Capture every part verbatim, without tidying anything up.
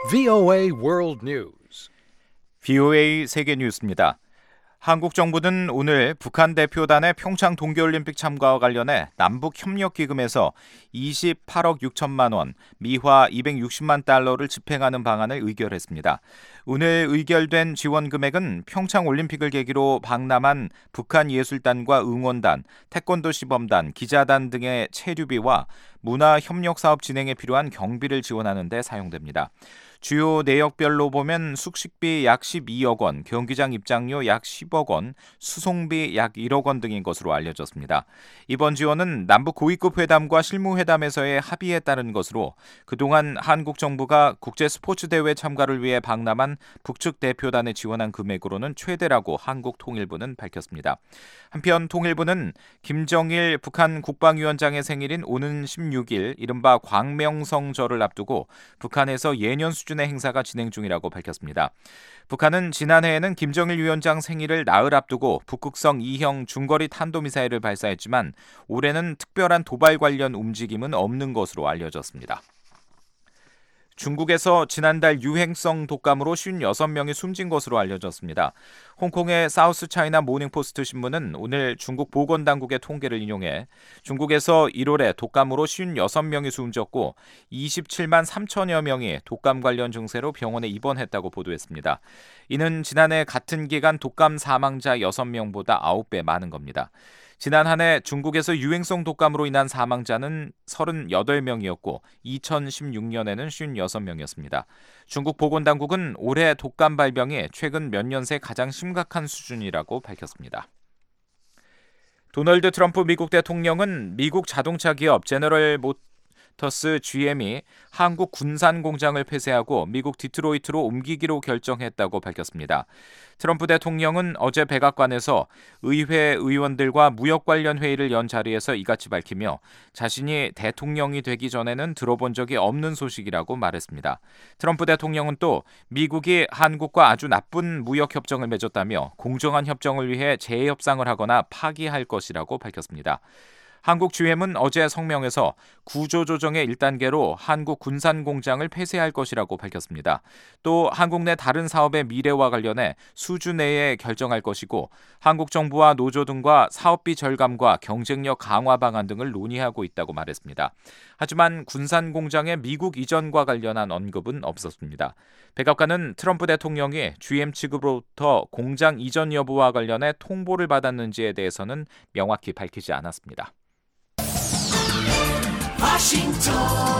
브이오에이 World News. 브이오에이 세계 뉴스입니다. 한국 정부는 오늘 북한 대표단의 평창 동계올림픽 참가와 관련해 남북협력기금에서 이십팔억 육천만 원, 미화 이백육십만 달러를 집행하는 방안을 의결했습니다. 오늘 의결된 지원 금액은 평창 올림픽을 계기로 방남한 북한 예술단과 응원단, 태권도 시범단, 기자단 등의 체류비와 문화협력사업 진행에 필요한 경비를 지원하는 데 사용됩니다. 주요 내역별로 보면 숙식비 약 십이억 원, 경기장 입장료 약 십억 원, 수송비 약 일억 원 등인 것으로 알려졌습니다. 이번 지원은 남북 고위급 회담과 실무회담에서의 합의에 따른 것으로 그동안 한국 정부가 국제 스포츠 대회 참가를 위해 방남한 북측 대표단에 지원한 금액으로는 최대라고 한국통일부는 밝혔습니다. 한편 통일부는 김정일 북한 국방위원장의 생일인 오는 십육 일 이른바 광명성절을 앞두고 북한에서 예년 수준의 행사가 진행 중이라고 밝혔습니다. 북한은 지난해에는 김정일 위원장 생일을 나흘 앞두고 북극성 이형 중거리 탄도미사일을 발사했지만 올해는 특별한 도발 관련 움직임은 없는 것으로 알려졌습니다. 중국에서 지난달 유행성 독감으로 오십육 명이 숨진 것으로 알려졌습니다. 홍콩의 사우스 차이나 모닝포스트 신문은 오늘 중국 보건당국의 통계를 인용해 중국에서 일월에 독감으로 오십육 명이 숨졌고 이십칠만 삼천여 명이 독감 관련 증세로 병원에 입원했다고 보도했습니다. 이는 지난해 같은 기간 독감 사망자 여섯 명보다 아홉 배 많은 겁니다. 지난 한 해 중국에서 유행성 독감으로 인한 사망자는 삼십팔 명이었고 이천십육 년에는 오십육 명이었습니다. 중국 보건당국은 올해 독감 발병이 최근 몇 년 새 가장 심각한 수준이라고 밝혔습니다. 도널드 트럼프 미국 대통령은 미국 자동차 기업 제너럴 모터스 지엠이 한국 군산 공장을 폐쇄하고 미국 디트로이트로 옮기기로 결정했다고 밝혔습니다. 트럼프 대통령은 어제 백악관에서 의회 의원들과 무역 관련 회의를 연 자리에서 이같이 밝히며 자신이 대통령이 되기 전에는 들어본 적이 없는 소식이라고 말했습니다. 트럼프 대통령은 또 미국이 한국과 아주 나쁜 무역 협정을 맺었다며 공정한 협정을 위해 재협상을 하거나 파기할 것이라고 밝혔습니다. 한국 지엠은 어제 성명에서 구조조정의 일 단계로 한국 군산 공장을 폐쇄할 것이라고 밝혔습니다. 또 한국 내 다른 사업의 미래와 관련해 수주 내에 결정할 것이고 한국 정부와 노조 등과 사업비 절감과 경쟁력 강화 방안 등을 논의하고 있다고 말했습니다. 하지만 군산 공장의 미국 이전과 관련한 언급은 없었습니다. 백악관은 트럼프 대통령이 지엠 측으로부터 공장 이전 여부와 관련해 통보를 받았는지에 대해서는 명확히 밝히지 않았습니다. 워싱턴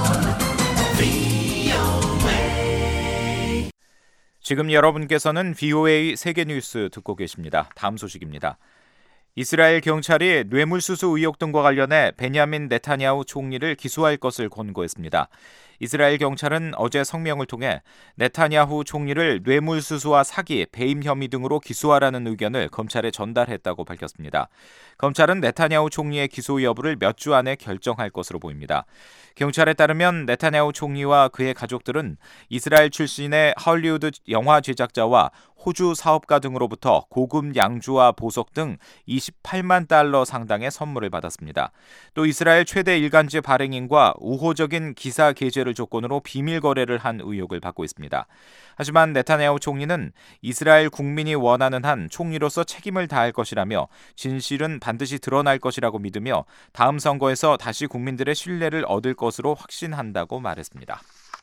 브이오에이. 지금 여러분께서는 브이오에이 세계 뉴스 듣고 계십니다. 다음 소식입니다. 이스라엘 경찰이 뇌물수수 의혹 등과 관련해 베냐민 네타냐후 총리를 기소할 것을 권고했습니다. 이스라엘 경찰은 어제 성명을 통해 네타냐후 총리를 뇌물수수와 사기, 배임 혐의 등으로 기소하라는 의견을 검찰에 전달했다고 밝혔습니다. 검찰은 네타냐후 총리의 기소 여부를 몇 주 안에 결정할 것으로 보입니다. 경찰에 따르면 네타냐후 총리와 그의 가족들은 이스라엘 출신의 할리우드 영화 제작자와 호주 사업가 등으로부터 고급 양주와 보석 등 이십팔만 달러 상당의 선물을 받았습니다. 또 이스라엘 최대 일간지 발행인과 우호적인 기사 게재를 조건으로 비밀 거래를 한 의혹을 받고 있습니다. 하지만 네타냐후 총리는 이스라엘 국민이 원하는 한 총리로서 책임을 다할 것이라며 진실은 반드시 드러날 것이라고 믿으며 다음 선거에서 다시 국민들의 신뢰를 얻을 것으로 확신한다고 말했습니다.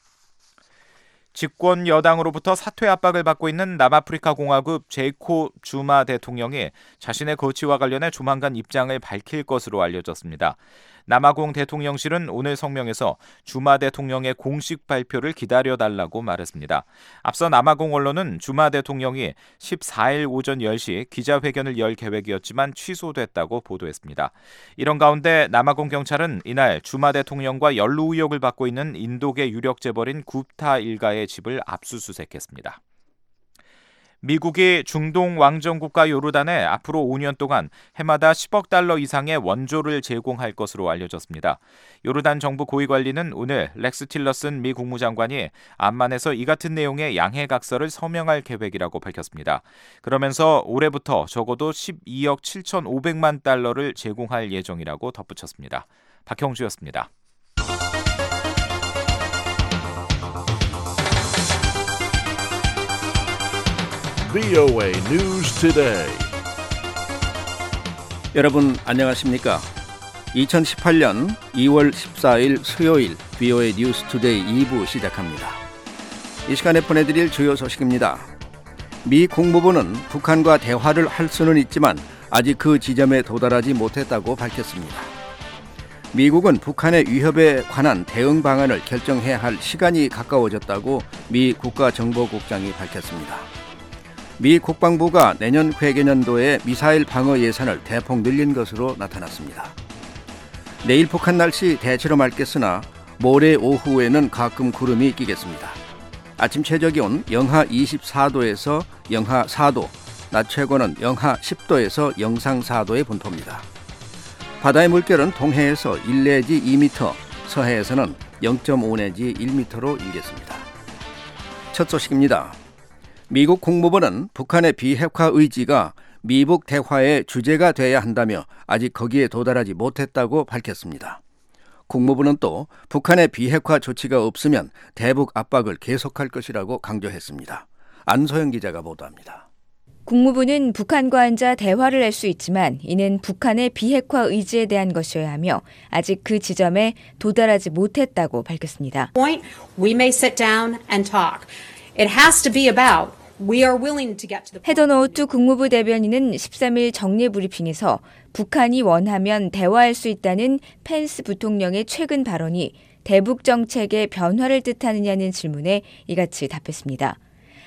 집권 여당으로부터 사퇴 압박을 받고 있는 남아프리카 공화국 제이콥 주마 대통령이 자신의 거취와 관련해 조만간 입장을 밝힐 것으로 알려졌습니다. 남아공 대통령실은 오늘 성명에서 주마 대통령의 공식 발표를 기다려달라고 말했습니다. 앞서 남아공 언론은 주마 대통령이 십사 일 오전 열 시 기자회견을 열 계획이었지만 취소됐다고 보도했습니다. 이런 가운데 남아공 경찰은 이날 주마 대통령과 연루 의혹을 받고 있는 인도계 유력 재벌인 굽타 일가의 집을 압수수색했습니다. 미국이 중동 왕정국가 요르단에 앞으로 오 년 동안 해마다 십억 달러 이상의 원조를 제공할 것으로 알려졌습니다. 요르단 정부 고위관리는 오늘 렉스 틸러슨 미 국무장관이 암만에서 이 같은 내용의 양해각서를 서명할 계획이라고 밝혔습니다. 그러면서 올해부터 적어도 십이억 칠천오백만 달러를 제공할 예정이라고 덧붙였습니다. 박형주였습니다. 브이오에이 News Today. 여러분 안녕하십니까? 이천십팔 년 이월 십사일 수요일 브이오에이 뉴스 투데이 이 부 시작합니다. 이 시간에 보내드릴 주요 소식입니다. 미 국무부는 북한과 대화를 할 수는 있지만 아직 그 지점에 도달하지 못했다고 밝혔습니다. 미국은 북한의 위협에 관한 대응 방안을 결정해야 할 시간이 가까워졌다고 미 국가정보국장이 밝혔습니다. 미 국방부가 내년 회계년도에 미사일 방어 예산을 대폭 늘린 것으로 나타났습니다. 내일 북한 날씨 대체로 맑겠으나 모레 오후에는 가끔 구름이 끼겠습니다. 아침 최저기온 영하 이십사 도에서 영하 사 도, 낮 최고는 영하 십 도에서 영상 사 도의 분포입니다. 바다의 물결은 동해에서 일 내지 이 미터, 서해에서는 영 점 오 내지 일 미터로 일겠습니다. 첫 소식입니다. 미국 국무부는 북한의 비핵화 의지가 미북 대화의 주제가 돼야 한다며 아직 거기에 도달하지 못했다고 밝혔습니다. 국무부는 또 북한의 비핵화 조치가 없으면 대북 압박을 계속할 것이라고 강조했습니다. 안소영 기자가 보도합니다. 국무부는 북한과 앉아 대화를 할 수 있지만 이는 북한의 비핵화 의지에 대한 것이어야 하며 아직 그 지점에 도달하지 못했다고 밝혔습니다. We may sit down and talk. It has to be about we are willing to get to the 헤더 노우트 국무부 대변인은 십삼일 정례 브리핑에서 북한이 원하면 대화할 수 있다는 펜스 부통령의 최근 발언이 대북 정책의 변화를 뜻하느냐는 질문에 이같이 답했습니다.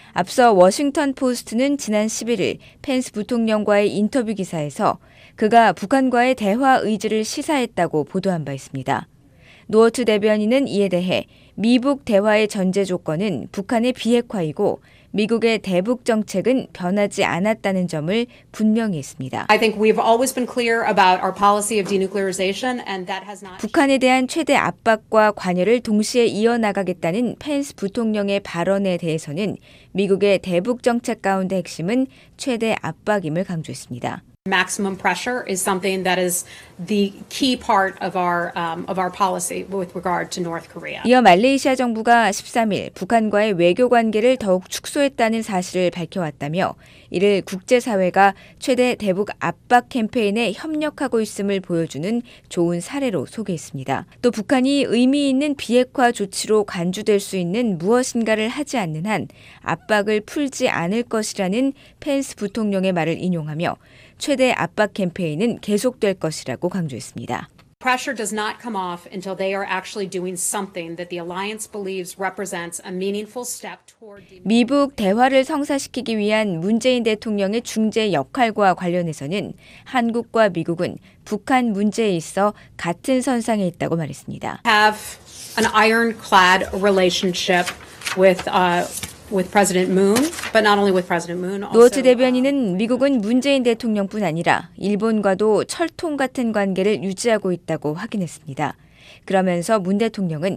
앞서 워싱턴 포스트는 지난 십일일 펜스 부통령과의 인터뷰 기사에서 그가 북한과의 대화 의지를 시사했다고 보도한 바 있습니다. 노어트 대변인은 이에 대해 미북 대화의 전제 조건은 북한의 비핵화이고 미국의 대북 정책은 변하지 않았다는 점을 분명히 했습니다. I think we've always been clear about our policy of denuclearization and that has not 북한에 대한 최대 압박과 관여를 동시에 이어나가겠다는 펜스 부통령의 발언에 대해서는 미국의 대북 정책 가운데 핵심은 최대 압박임을 강조했습니다. Maximum pressure is something that is the key part of our um, of our policy with regard to North Korea. 이어 말레이시아 정부가 십삼일 북한과의 외교 관계를 더욱 축소했다는 사실을 밝혀왔다며 이를 국제사회가 최대 대북 압박 캠페인에 협력하고 있음을 보여주는 좋은 사례로 소개했습니다. 또 북한이 의미 있는 비핵화 조치로 간주될 수 있는 무엇인가를 하지 않는 한 압박을 풀지 않을 것이라는 펜스 부통령의 말을 인용하며 최대 압박 캠페인은 계속될 것이라고 강조했습니다. Pressure does not come off until they are actually doing something that the alliance believes represents a meaningful step toward 미북 대화를 성사시키기 위한 문재인 대통령의 중재 역할과 관련해서는 한국과 미국은 북한 문제에 있어 같은 선상에 있다고 말했습니다. have an ironclad relationship with uh, with President Moon, but not only with President Moon. 노어트 대변인은 미국은 문재인 대통령뿐 아니라 일본과도 철통 같은 관계를 유지하고 있다고 확인했습니다. 그러면서 문 대통령은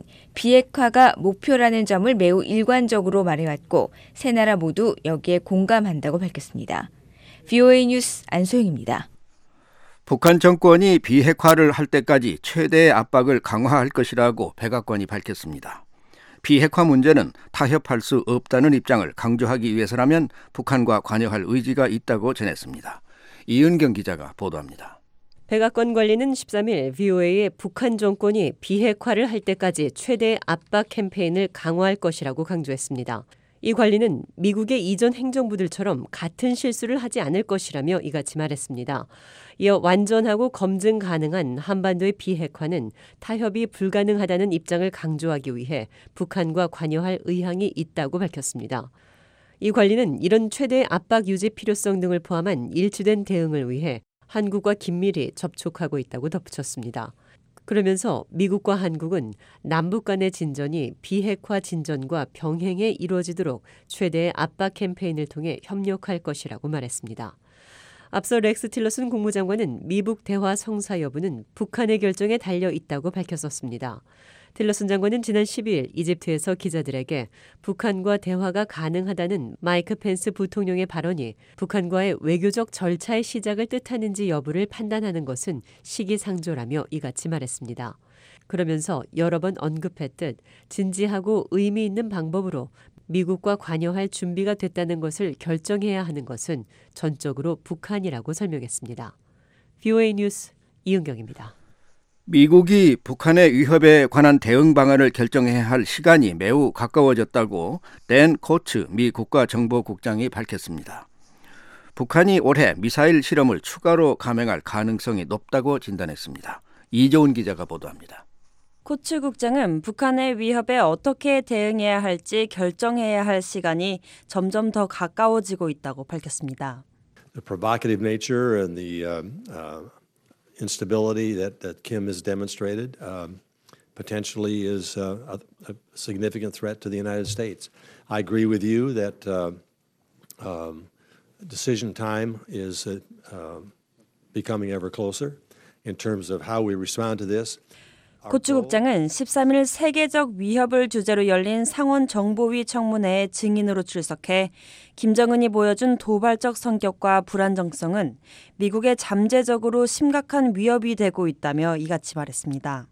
비핵화가 목표라는 점을 매우 일관적으로 말해왔고 세 나라 모두 여기에 공감한다고 밝혔습니다. 브이오에이 뉴스 안소영입니다. 북한 정권이 비핵화를 할 때까지 최대의 압박을 강화할 것이라고 백악관이 밝혔습니다. 비핵화 문제는 타협할 수 없다는 입장을 강조하기 위해서라면 북한과 관여할 의지가 있다고 전했습니다. 이은경 기자가 보도합니다. 백악관 관리는 십삼일 브이오에이에 북한 정권이 비핵화를 할 때까지 최대 압박 캠페인을 강화할 것이라고 강조했습니다. 이 관리는 미국의 이전 행정부들처럼 같은 실수를 하지 않을 것이라며 이같이 말했습니다. 이어 완전하고 검증 가능한 한반도의 비핵화는 타협이 불가능하다는 입장을 강조하기 위해 북한과 관여할 의향이 있다고 밝혔습니다. 이 관리는 이런 최대 압박 유지 필요성 등을 포함한 일치된 대응을 위해 한국과 긴밀히 접촉하고 있다고 덧붙였습니다. 그러면서 미국과 한국은 남북 간의 진전이 비핵화 진전과 병행해 이루어지도록 최대의 압박 캠페인을 통해 협력할 것이라고 말했습니다. 앞서 렉스 틸러슨 국무장관은 미북 대화 성사 여부는 북한의 결정에 달려 있다고 밝혔었습니다. 틸러슨 장관은 지난 십이일 이집트에서 기자들에게 북한과 대화가 가능하다는 마이크 펜스 부통령의 발언이 북한과의 외교적 절차의 시작을 뜻하는지 여부를 판단하는 것은 시기상조라며 이같이 말했습니다. 그러면서 여러 번 언급했듯 진지하고 의미 있는 방법으로 미국과 관여할 준비가 됐다는 것을 결정해야 하는 것은 전적으로 북한이라고 설명했습니다. 브이오에이 뉴스 이은경입니다. 미국이 북한의 위협에 관한 대응 방안을 결정해야 할 시간이 매우 가까워졌다고 댄 코츠 미 국가정보국장이 밝혔습니다. 북한이 올해 미사일 실험을 추가로 감행할 가능성이 높다고 진단했습니다. 이조은 기자가 보도합니다. 코츠 국장은 북한의 위협에 어떻게 대응해야 할지 결정해야 할 시간이 점점 더 가까워지고 있다고 밝혔습니다. The provocative nature and the um, uh, instability that, that Kim has demonstrated um, potentially is uh, a, a significant threat to the United States. I agree with you that uh, um, decision time is uh, uh, becoming ever closer in terms of how we respond to this. 코츠 국장은 십삼 일 세계적 위협을 주제로 열린 상원 정보위 청문회에 증인으로 출석해 김정은이 보여준 도발적 성격과 불안정성은 미국에 잠재적으로 심각한 위협이 되고 있다며 이같이 말했습니다.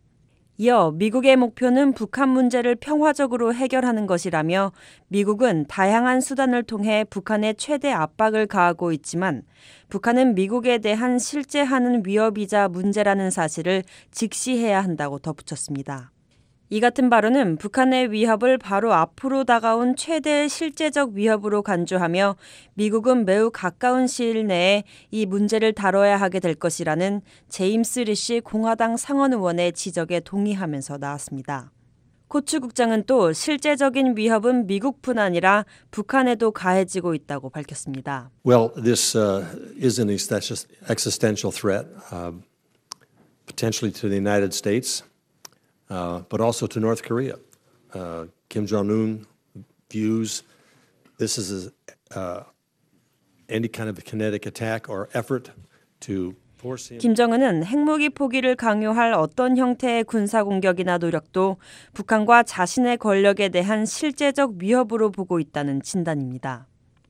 이어 미국의 목표는 북한 문제를 평화적으로 해결하는 것이라며 미국은 다양한 수단을 통해 북한에 최대 압박을 가하고 있지만 북한은 미국에 대한 실제하는 위협이자 문제라는 사실을 직시해야 한다고 덧붙였습니다. 이 같은 발언은 북한의 위협을 바로 앞으로 다가온 최대의 실제적 위협으로 간주하며 미국은 매우 가까운 시일 내에 이 문제를 다뤄야 하게 될 것이라는 제임스 리시 공화당 상원 의원의 지적에 동의하면서 나왔습니다. 코츠 국장은 또 실제적인 위협은 미국뿐 아니라 북한에도 가해지고 있다고 밝혔습니다. Well, this uh, is an existential threat, uh, potentially to the United States. Uh, but also to North Korea. Uh, Kim Jong-un views this as a, uh, any kind of kinetic attack or effort to force him. 김정은은 핵무기 포기를 강요할 어떤 형태의 군사 공격이나 노력도 북한과 자신의 권력에 대한 실제적 위협으로 보고 있다는 진단입니다.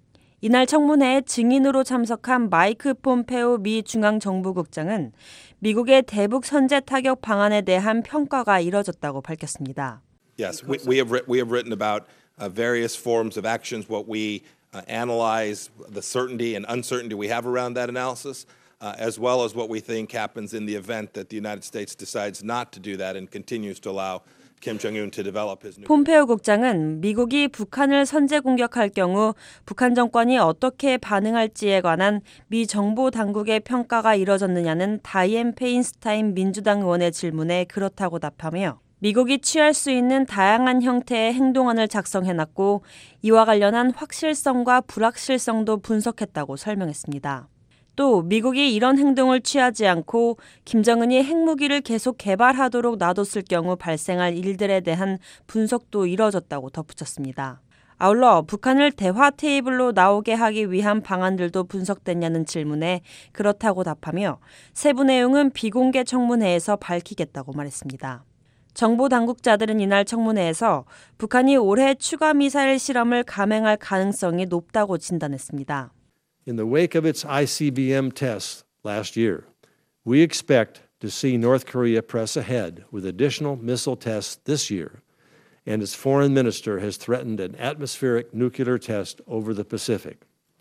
이날 청문회에 증인으로 참석한 마이크 폼페오 미 중앙정보국장은 미국의 대북 선제 타격 방안에 대한 평가가 이뤄졌다고 밝혔습니다. Yes, we, we have we have written about uh, various forms of actions, what we uh, analyze, the certainty and uncertainty we have around that analysis, uh, as well as what we think happens in the event that the United States decides not to do that and continues to allow Kim Jong-un to develop his nuclear. 폼페오 국장은 미국이 북한을 선제 공격할 경우 북한 정권이 어떻게 반응할지에 관한 미 정보 당국의 평가가 이뤄졌느냐는 다이앤 페인스타인 민주당 의원의 질문에 그렇다고 답하며 미국이 취할 수 있는 다양한 형태의 행동안을 작성해놨고 이와 관련한 확실성과 불확실성도 분석했다고 설명했습니다. 또 미국이 이런 행동을 취하지 않고 김정은이 핵무기를 계속 개발하도록 놔뒀을 경우 발생할 일들에 대한 분석도 이뤄졌다고 덧붙였습니다. 아울러 북한을 대화 테이블로 나오게 하기 위한 방안들도 분석됐냐는 질문에 그렇다고 답하며 세부 내용은 비공개 청문회에서 밝히겠다고 말했습니다. 정보 당국자들은 이날 청문회에서 북한이 올해 추가 미사일 실험을 감행할 가능성이 높다고 진단했습니다. In the wake of its I C B M tests last year, we expect to see North Korea press ahead with additional missile tests this year, and its foreign minister has threatened an atmospheric nuclear test over the Pacific.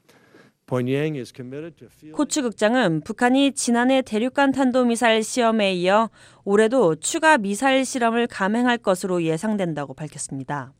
Pyongyang is committed to fielding... 코츠 국장은 북한이 지난해 대륙간 탄도미사일 시험에 이어 올해도 추가 미사일 실험을 감행할 것으로 예상된다고 밝혔습니다.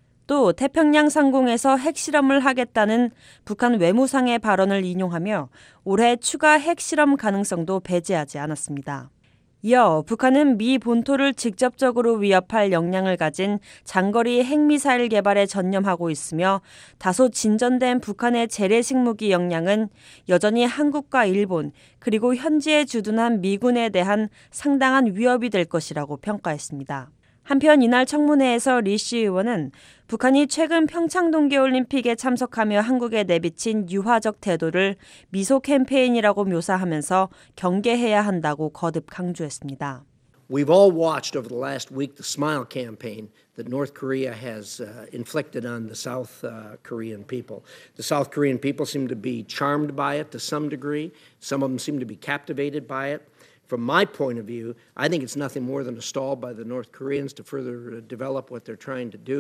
또 태평양 상공에서 핵실험을 하겠다는 북한 외무상의 발언을 인용하며 올해 추가 핵실험 가능성도 배제하지 않았습니다. 이어 북한은 미 본토를 직접적으로 위협할 역량을 가진 장거리 핵미사일 개발에 전념하고 있으며 다소 진전된 북한의 재래식 무기 역량은 여전히 한국과 일본 그리고 현지에 주둔한 미군에 대한 상당한 위협이 될 것이라고 평가했습니다. 한편 이날 청문회에서 리시 의원은 북한이 최근 평창 동계올림픽에 참석하며 한국에 내비친 유화적 태도를 미소 캠페인이라고 묘사하면서 경계해야 한다고 거듭 강조했습니다. We've all watched over the last week the Smile campaign that North Korea has uh, inflicted on the South uh, Korean people. The South Korean people seem to be charmed by it to some degree. Some of them seem to be captivated by it. From my point of view, I think it's nothing more than a stall by the North Koreans to further develop what they're trying to do.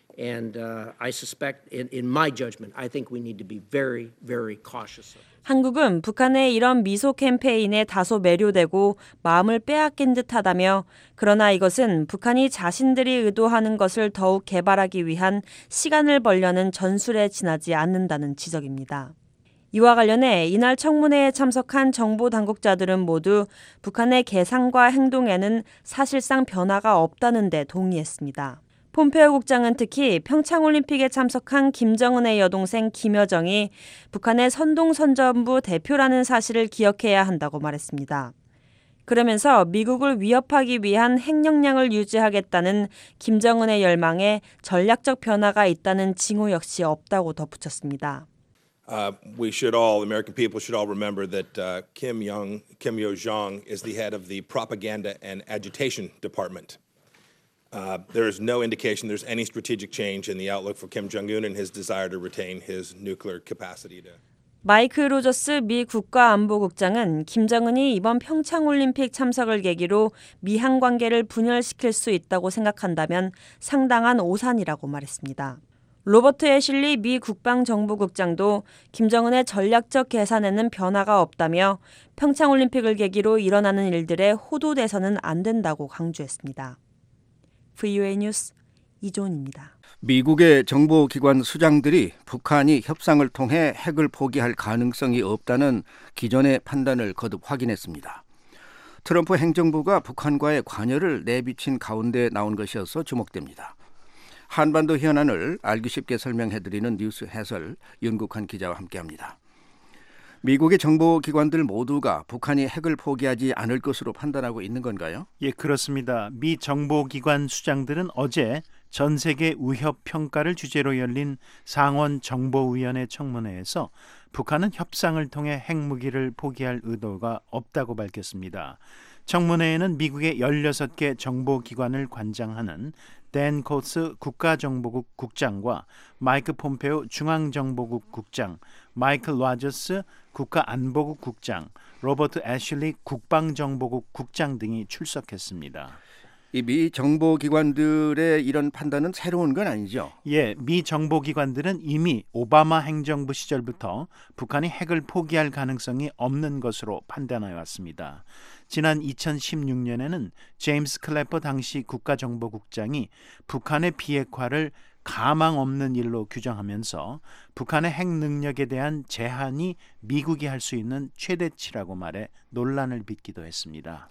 And uh, I suspect, in, in my judgment, I think we need to be very, very cautious of this. 한국은 북한의 이런 미소 캠페인에 다소 매료되고 마음을 빼앗긴 듯하다며 그러나 이것은 북한이 자신들이 의도하는 것을 더욱 개발하기 위한 시간을 벌려는 전술에 지나지 않는다는 지적입니다. 이와 관련해 이날 청문회에 참석한 정보 당국자들은 모두 북한의 계산과 행동에는 사실상 변화가 없다는 데 동의했습니다. 폼페오 국장은 특히 평창올림픽에 참석한 김정은의 여동생 김여정이 북한의 선동선전부 대표라는 사실을 기억해야 한다고 말했습니다. 그러면서 미국을 위협하기 위한 핵역량을 유지하겠다는 김정은의 열망에 전략적 변화가 있다는 징후 역시 없다고 덧붙였습니다. Uh, we should all, American people should all remember that uh, Kim Young, Kim Yo-jong is the head of the Propaganda and Agitation Department. Uh, there is no indication there's any strategic change in the outlook for Kim Jong-un and his desire to retain his nuclear capacity to. 마이크 로저스 미 국가안보국장은 김정은이 이번 평창올림픽 참석을 계기로 미한 관계를 분열시킬 수 있다고 생각한다면 상당한 오산이라고 말했습니다. 로버트 애슐리 미 국방정보국장도 김정은의 전략적 계산에는 변화가 없다며 평창올림픽을 계기로 일어나는 일들에 호도돼서는 안 된다고 강조했습니다. 브이오에이 뉴스 이종훈입니다. 미국의 정보기관 수장들이 북한이 협상을 통해 핵을 포기할 가능성이 없다는 기존의 판단을 거듭 확인했습니다. 트럼프 행정부가 북한과의 관여를 내비친 가운데 나온 것이어서 주목됩니다. 한반도 현안을 알기 쉽게 설명해드리는 뉴스 해설 윤국한 기자와 함께합니다. 미국의 정보기관들 모두가 북한이 핵을 포기하지 않을 것으로 판단하고 있는 건가요? 예, 그렇습니다. 미 정보기관 수장들은 어제 전 세계 위협 평가를 주제로 열린 상원 정보위원회 청문회에서 북한은 협상을 통해 핵무기를 포기할 의도가 없다고 밝혔습니다. 청문회에는 미국의 열여섯 개 정보기관을 관장하는 댄 코츠 국가정보국 국장과 마이크 폼페오 중앙정보국 국장, 마이클 로저스 국가안보국 국장, 로버트 애슐리 국방정보국 국장 등이 출석했습니다. 이 미 정보기관들의 이런 판단은 새로운 건 아니죠? 예, 미 정보기관들은 이미 오바마 행정부 시절부터 북한이 핵을 포기할 가능성이 없는 것으로 판단해 왔습니다. 지난 이천십육 년에는 제임스 클래퍼 당시 국가정보국장이 북한의 비핵화를 가망 없는 일로 규정하면서 북한의 핵 능력에 대한 제한이 미국이 할 수 있는 최대치라고 말해 논란을 빚기도 했습니다.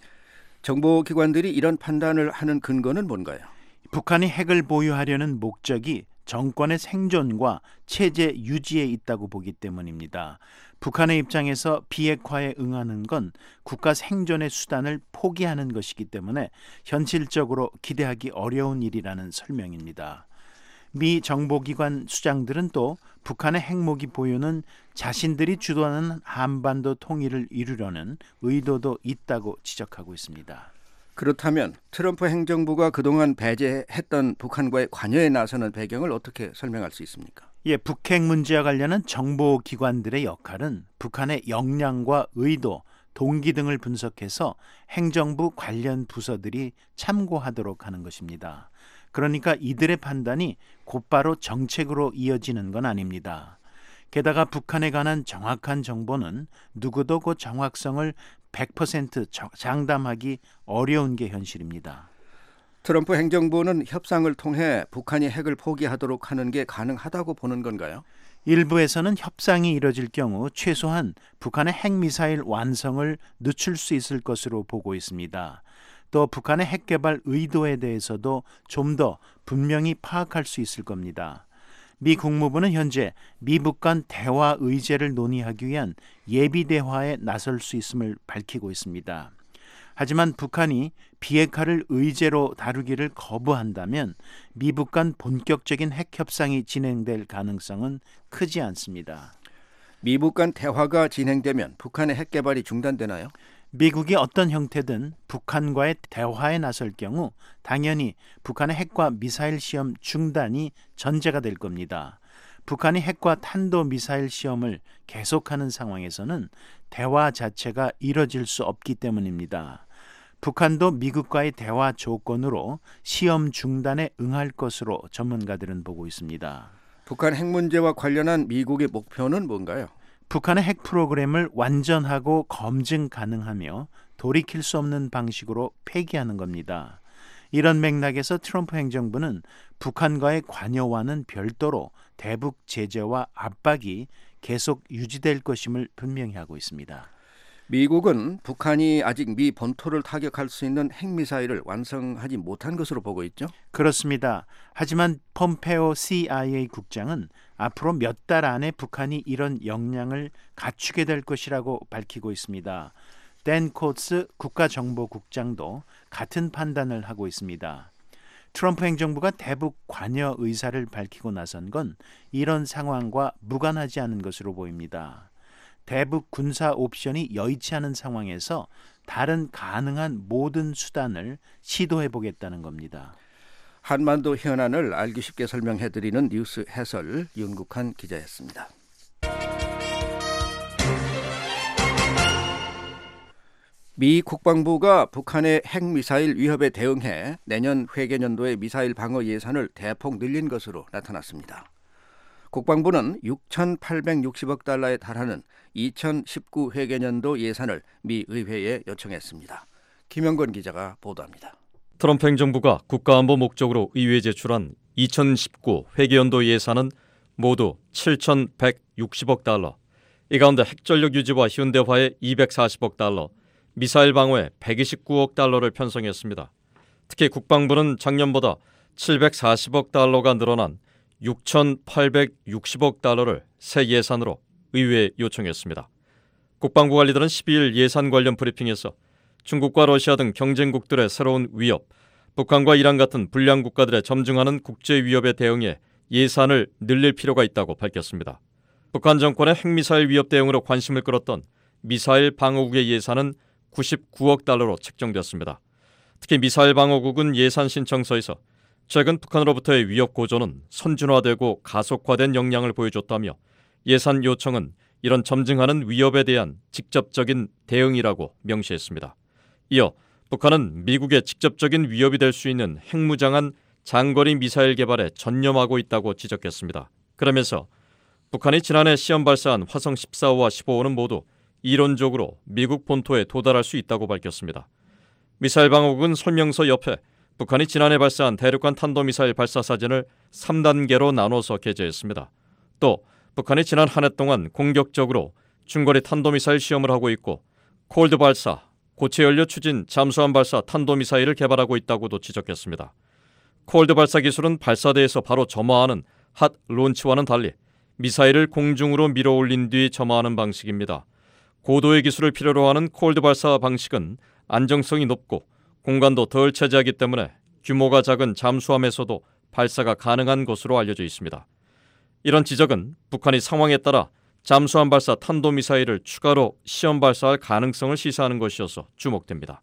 정보기관들이 이런 판단을 하는 근거는 뭔가요? 북한이 핵을 보유하려는 목적이 정권의 생존과 체제 유지에 있다고 보기 때문입니다. 북한의 입장에서 비핵화에 응하는 건 국가 생존의 수단을 포기하는 것이기 때문에 현실적으로 기대하기 어려운 일이라는 설명입니다. 미 정보기관 수장들은 또 북한의 핵무기 보유는 자신들이 주도하는 한반도 통일을 이루려는 의도도 있다고 지적하고 있습니다. 그렇다면 트럼프 행정부가 그동안 배제했던 북한과의 관여에 나서는 배경을 어떻게 설명할 수 있습니까? 예, 북핵 문제와 관련한 정보기관들의 역할은 북한의 역량과 의도, 동기 등을 분석해서 행정부 관련 부서들이 참고하도록 하는 것입니다. 그러니까 이들의 판단이 곧바로 정책으로 이어지는 건 아닙니다. 게다가 북한에 관한 정확한 정보는 누구도 그 정확성을 백 퍼센트 장담하기 어려운 게 현실입니다. 트럼프 행정부는 협상을 통해 북한이 핵을 포기하도록 하는 게 가능하다고 보는 건가요? 일부에서는 협상이 이뤄질 경우 최소한 북한의 핵미사일 완성을 늦출 수 있을 것으로 보고 있습니다. 또 북한의 핵개발 의도에 대해서도 좀 더 분명히 파악할 수 있을 겁니다. 미 국무부는 현재 미북 간 대화 의제를 논의하기 위한 예비 대화에 나설 수 있음을 밝히고 있습니다. 하지만 북한이 비핵화를 의제로 다루기를 거부한다면 미북 간 본격적인 핵 협상이 진행될 가능성은 크지 않습니다. 미북 간 대화가 진행되면 북한의 핵 개발이 중단되나요? 미국이 어떤 형태든 북한과의 대화에 나설 경우 당연히 북한의 핵과 미사일 시험 중단이 전제가 될 겁니다. 북한이 핵과 탄도미사일 시험을 계속하는 상황에서는 대화 자체가 이뤄질 수 없기 때문입니다. 북한도 미국과의 대화 조건으로 시험 중단에 응할 것으로 전문가들은 보고 있습니다. 북한 핵 문제와 관련한 미국의 목표는 뭔가요? 북한의 핵 프로그램을 완전하고 검증 가능하며 돌이킬 수 없는 방식으로 폐기하는 겁니다. 이런 맥락에서 트럼프 행정부는 북한과의 관여와는 별도로 대북 제재와 압박이 계속 유지될 것임을 분명히 하고 있습니다. 미국은 북한이 아직 미 본토를 타격할 수 있는 핵미사일을 완성하지 못한 것으로 보고 있죠? 그렇습니다. 하지만 폼페오 씨아이에이 국장은 앞으로 몇 달 안에 북한이 이런 역량을 갖추게 될 것이라고 밝히고 있습니다. 댄 코츠 국가정보국장도 같은 판단을 하고 있습니다. 트럼프 행정부가 대북 관여 의사를 밝히고 나선 건 이런 상황과 무관하지 않은 것으로 보입니다. 대북 군사 옵션이 여의치 않은 상황에서 다른 가능한 모든 수단을 시도해 보겠다는 겁니다. 한반도 현안을 알기 쉽게 설명해드리는 뉴스 해설 윤국한 기자였습니다. 미 국방부가 북한의 핵미사일 위협에 대응해 내년 회계년도의 미사일 방어 예산을 대폭 늘린 것으로 나타났습니다. 국방부는 육천팔백육십억 달러에 달하는 이천십구 회계년도 예산을 미 의회에 요청했습니다. 김영건 기자가 보도합니다. 트럼프 행정부가 국가안보 목적으로 의회에 제출한 이천십구 회계연도 예산은 모두 칠천백육십억 달러, 이 가운데 핵전력 유지와 현대화에 이백사십억 달러, 미사일 방어에 백이십구억 달러를 편성했습니다. 특히 국방부는 작년보다 칠백사십억 달러가 늘어난 육천팔백육십억 달러를 새 예산으로 의회에 요청했습니다. 국방부 관리들은 십이일 예산 관련 브리핑에서 중국과 러시아 등 경쟁국들의 새로운 위협, 북한과 이란 같은 불량 국가들의 점증하는 국제 위협에 대응해 예산을 늘릴 필요가 있다고 밝혔습니다. 북한 정권의 핵미사일 위협 대응으로 관심을 끌었던 미사일 방어국의 예산은 구십구억 달러로 책정됐습니다. 특히 미사일 방어국은 예산 신청서에서 최근 북한으로부터의 위협 고조는 선진화되고 가속화된 역량을 보여줬다며 예산 요청은 이런 점증하는 위협에 대한 직접적인 대응이라고 명시했습니다. 이어 북한은 미국의 직접적인 위협이 될 수 있는 핵무장한 장거리 미사일 개발에 전념하고 있다고 지적했습니다. 그러면서 북한이 지난해 시험 발사한 화성 십사호와 십오호는 모두 이론적으로 미국 본토에 도달할 수 있다고 밝혔습니다. 미사일 방어국은 설명서 옆에 북한이 지난해 발사한 대륙간 탄도미사일 발사 사진을 삼 단계로 나눠서 게재했습니다. 또 북한이 지난 한 해 동안 공격적으로 중거리 탄도미사일 시험을 하고 있고 콜드 발사, 고체 연료 추진 잠수함 발사 탄도미사일을 개발하고 있다고도 지적했습니다. 콜드 발사 기술은 발사대에서 바로 점화하는 핫 론치와는 달리 미사일을 공중으로 밀어 올린 뒤 점화하는 방식입니다. 고도의 기술을 필요로 하는 콜드 발사 방식은 안정성이 높고 공간도 덜 차지하기 때문에 규모가 작은 잠수함에서도 발사가 가능한 것으로 알려져 있습니다. 이런 지적은 북한이 상황에 따라 잠수함 발사 탄도미사일을 추가로 시험 발사할 가능성을 시사하는 것이어서 주목됩니다.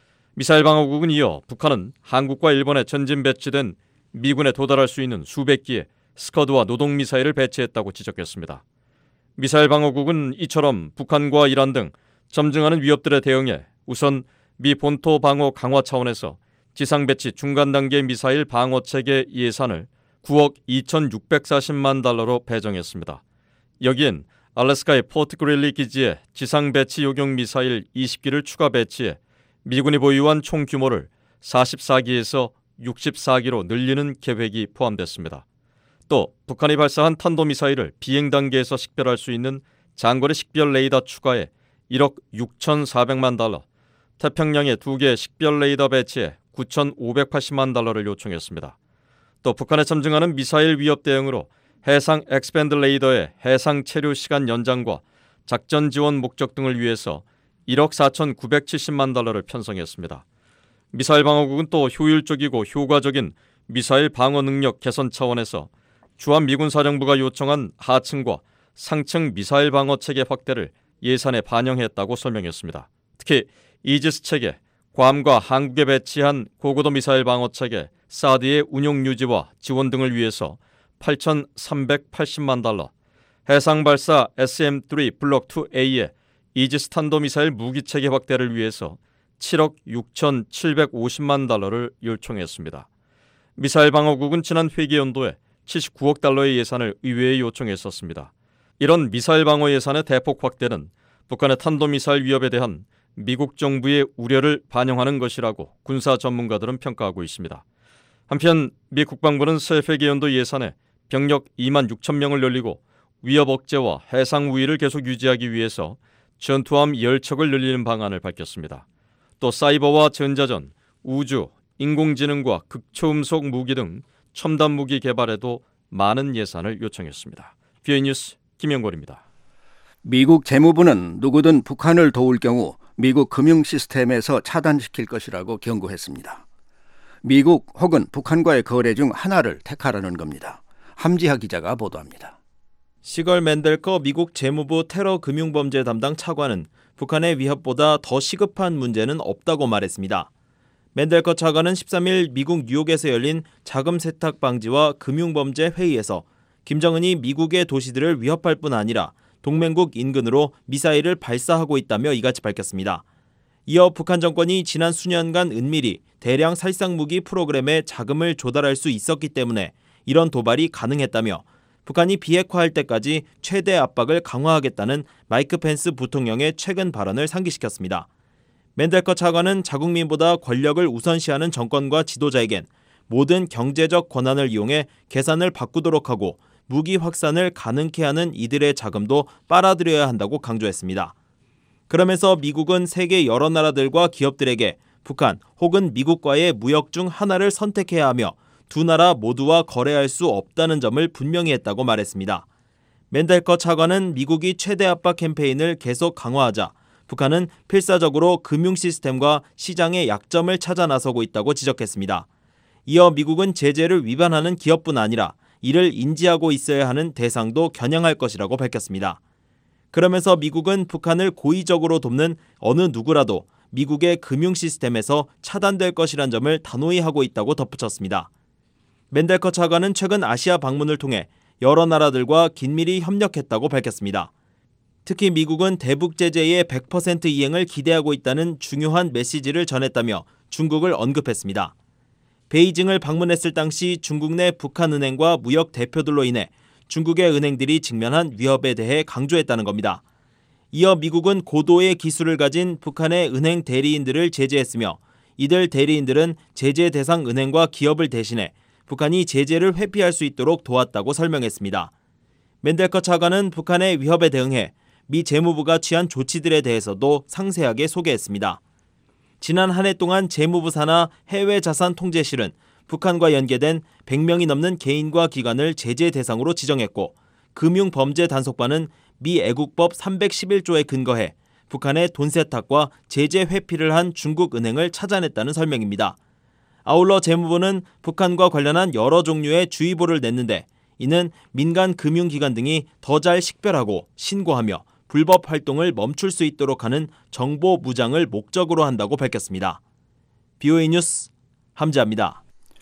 미사일 방어국은 이어 북한은 한국과 일본에 전진 배치된 미군에 도달할 수 있는 수백 기의 스커드와 노동미사일을 배치했다고 지적했습니다. 미사일 방어국은 이처럼 북한과 이란 등 점증하는 위협들에 대응해 우선 미 본토 방어 강화 차원에서 지상 배치 중간 단계 미사일 방어 체계 예산을 구억 이천육백사십만 달러로 배정했습니다. 여기엔 알래스카의 포트 그릴리 기지에 지상 배치 요격 미사일 이십 기를 추가 배치해 미군이 보유한 총 규모를 사십사 기에서 육십사 기로 늘리는 계획이 포함됐습니다. 또 북한이 발사한 탄도미사일을 비행 단계에서 식별할 수 있는 장거리 식별 레이더 추가에 일억 육천사백만 달러, 태평양에 두 개의 식별 레이더 배치에 구천오백팔십만 달러를 요청했습니다. 또 북한에 점증하는 미사일 위협 대응으로 해상 엑스밴드 레이더의 해상 체류 시간 연장과 작전 지원 목적 등을 위해서 일억 사천구백칠십만 달러를 편성했습니다. 미사일 방어국은 또 효율적이고 효과적인 미사일 방어 능력 개선 차원에서 주한미군 사령부가 요청한 하층과 상층 미사일 방어 체계 확대를 예산에 반영했다고 설명했습니다. 특히 이지스 체계, 괌과 한국에 배치한 고고도 미사일 방어 체계 사드의 운용 유지와 지원 등을 위해서 팔천삼백팔십만 달러, 해상 발사 에스엠 쓰리 블록 투 에이의 이지스 탄도미사일 무기 체계 확대를 위해서 칠억 육천칠백오십만 달러를 요청했습니다. 미사일 방어국은 지난 회계연도에 칠십구억 달러의 예산을 의회에 요청했었습니다. 이런 미사일 방어 예산의 대폭 확대는 북한의 탄도미사일 위협에 대한 미국 정부의 우려를 반영하는 것이라고 군사 전문가들은 평가하고 있습니다. 한편 미 국방부는 새 회계연도 예산에 병력 이만 육천 명을 늘리고 위협 억제와 해상 우위를 계속 유지하기 위해서 전투함 열 척을 늘리는 방안을 밝혔습니다. 또 사이버와 전자전, 우주, 인공지능과 극초음속 무기 등 첨단 무기 개발에도 많은 예산을 요청했습니다. 비오이 뉴스 김영걸입니다. 미국 재무부는 누구든 북한을 도울 경우 미국 금융 시스템에서 차단시킬 것이라고 경고했습니다. 미국 혹은 북한과의 거래 중 하나를 택하라는 겁니다. 함지하 기자가 보도합니다. 시걸 맨델커 미국 재무부 테러 금융범죄 담당 차관은 북한의 위협보다 더 시급한 문제는 없다고 말했습니다. 맨델커 차관은 십삼 일 미국 뉴욕에서 열린 자금 세탁 방지와 금융범죄 회의에서 김정은이 미국의 도시들을 위협할 뿐 아니라 동맹국 인근으로 미사일을 발사하고 있다며 이같이 밝혔습니다. 이어 북한 정권이 지난 수년간 은밀히 대량 살상무기 프로그램에 자금을 조달할 수 있었기 때문에 이런 도발이 가능했다며 북한이 비핵화할 때까지 최대 압박을 강화하겠다는 마이크 펜스 부통령의 최근 발언을 상기시켰습니다. 맨델커 차관은 자국민보다 권력을 우선시하는 정권과 지도자에겐 모든 경제적 권한을 이용해 계산을 바꾸도록 하고 무기 확산을 가능케 하는 이들의 자금도 빨아들여야 한다고 강조했습니다. 그러면서 미국은 세계 여러 나라들과 기업들에게 북한 혹은 미국과의 무역 중 하나를 선택해야 하며 두 나라 모두와 거래할 수 없다는 점을 분명히 했다고 말했습니다. 맨델커 차관은 미국이 최대 압박 캠페인을 계속 강화하자 북한은 필사적으로 금융 시스템과 시장의 약점을 찾아 나서고 있다고 지적했습니다. 이어 미국은 제재를 위반하는 기업뿐 아니라 이를 인지하고 있어야 하는 대상도 겨냥할 것이라고 밝혔습니다. 그러면서 미국은 북한을 고의적으로 돕는 어느 누구라도 미국의 금융 시스템에서 차단될 것이란 점을 단호히 하고 있다고 덧붙였습니다. 맨델커 차관은 최근 아시아 방문을 통해 여러 나라들과 긴밀히 협력했다고 밝혔습니다. 특히 미국은 대북 제재의 백 퍼센트 이행을 기대하고 있다는 중요한 메시지를 전했다며 중국을 언급했습니다. 베이징을 방문했을 당시 중국 내 북한은행과 무역 대표들로 인해 중국의 은행들이 직면한 위협에 대해 강조했다는 겁니다. 이어 미국은 고도의 기술을 가진 북한의 은행 대리인들을 제재했으며 이들 대리인들은 제재 대상 은행과 기업을 대신해 북한이 제재를 회피할 수 있도록 도왔다고 설명했습니다. 맨델커 차관은 북한의 위협에 대응해 미 재무부가 취한 조치들에 대해서도 상세하게 소개했습니다. 지난 한 해 동안 재무부 산하 해외자산통제실은 북한과 연계된 백 명이 넘는 개인과 기관을 제재 대상으로 지정했고 금융범죄단속반은 미 애국법 삼백십일 조에 근거해 북한의 돈 세탁과 제재 회피를 한 중국 은행을 찾아냈다는 설명입니다. 아울러 재무부는 북한과 관련한 여러 종류의 주의보를 냈는데 이는 민간 금융기관 등이 더 잘 식별하고 신고하며 불법 활동을 멈출 수 있도록 하는 정보 무장을 목적으로 한다고 밝혔습니다. 비오이 뉴스 함지아입니다.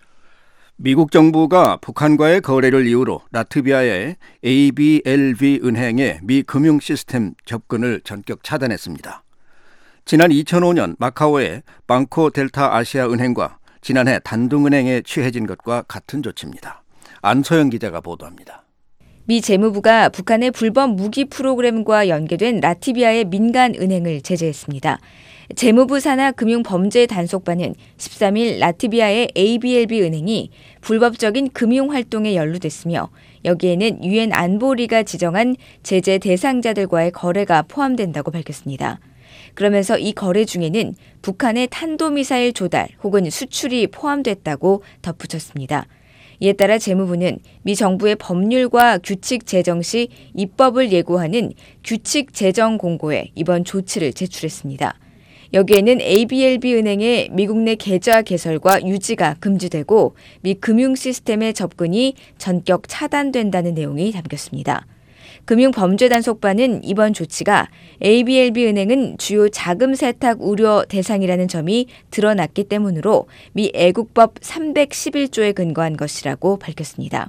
미국 정부가 북한과의 거래를 이유로 라트비아의 에이비엘비 은행의 미 금융 시스템 접근을 전격 차단했습니다. 지난 이천오 년 마카오의 방코 델타 아시아 은행과 지난해 단둥은행에 취해진 것과 같은 조치입니다. 안소영 기자가 보도합니다. 미 재무부가 북한의 불법 무기 프로그램과 연계된 라트비아의 민간 은행을 제재했습니다. 재무부 산하 금융범죄단속반은 십삼 일 라트비아의 에이비엘비 은행이 불법적인 금융활동에 연루됐으며 여기에는 유엔 안보리가 지정한 제재 대상자들과의 거래가 포함된다고 밝혔습니다. 그러면서 이 거래 중에는 북한의 탄도미사일 조달 혹은 수출이 포함됐다고 덧붙였습니다. 이에 따라 재무부는 미 정부의 법률과 규칙 제정 시 입법을 예고하는 규칙 제정 공고에 이번 조치를 제출했습니다. 여기에는 에이비엘비 은행의 미국 내 계좌 개설과 유지가 금지되고 미 금융 시스템의 접근이 전격 차단된다는 내용이 담겼습니다. 금융범죄단속반은 이번 조치가 에이비엘비 은행은 주요 자금 세탁 우려 대상이라는 점이 드러났기 때문으로 미 애국법 삼백십일 조에 근거한 것이라고 밝혔습니다.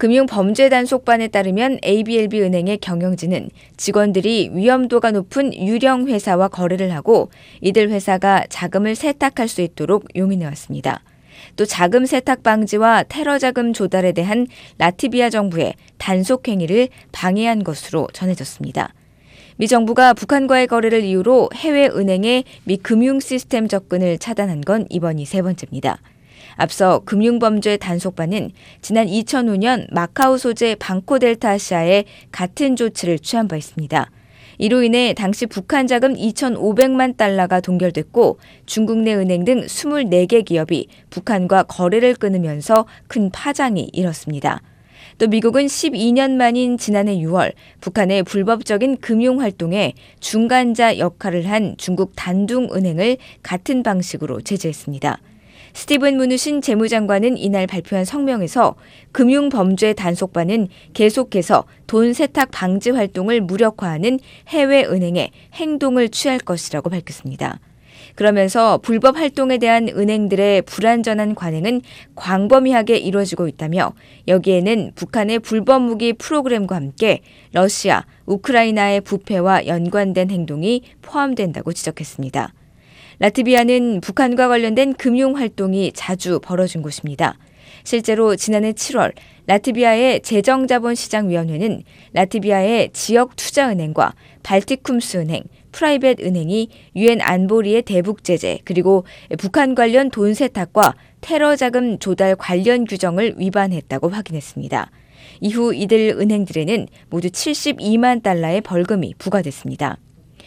금융범죄단속반에 따르면 에이비엘비 은행의 경영진은 직원들이 위험도가 높은 유령 회사와 거래를 하고 이들 회사가 자금을 세탁할 수 있도록 용인해왔습니다. 또 자금 세탁 방지와 테러 자금 조달에 대한 라트비아 정부의 단속 행위를 방해한 것으로 전해졌습니다. 미 정부가 북한과의 거래를 이유로 해외 은행의 미 금융 시스템 접근을 차단한 건 이번이 세 번째입니다. 앞서 금융범죄 단속반은 지난 이천오 년 마카오 소재 방코델타아시아에 같은 조치를 취한 바 있습니다. 이로 인해 당시 북한 자금 이천오백만 달러가 동결됐고 중국 내 은행 등 이십사 개 기업이 북한과 거래를 끊으면서 큰 파장이 일었습니다. 또 미국은 십이 년 만인 지난해 유월 북한의 불법적인 금융활동에 중간자 역할을 한 중국 단둥은행을 같은 방식으로 제재했습니다. 스티븐 무누신 재무장관은 이날 발표한 성명에서 금융범죄 단속반은 계속해서 돈 세탁 방지 활동을 무력화하는 해외 은행의 행동을 취할 것이라고 밝혔습니다. 그러면서 불법 활동에 대한 은행들의 불완전한 관행은 광범위하게 이루어지고 있다며 여기에는 북한의 불법 무기 프로그램과 함께 러시아, 우크라이나의 부패와 연관된 행동이 포함된다고 지적했습니다. 라트비아는 북한과 관련된 금융활동이 자주 벌어진 곳입니다. 실제로 지난해 칠월 라트비아의 재정자본시장위원회는 라트비아의 지역투자은행과 발티쿰스은행, 프라이벳 은행이 유엔 안보리의 대북제재 그리고 북한 관련 돈 세탁과 테러 자금 조달 관련 규정을 위반했다고 확인했습니다. 이후 이들 은행들에는 모두 칠십이만 달러의 벌금이 부과됐습니다.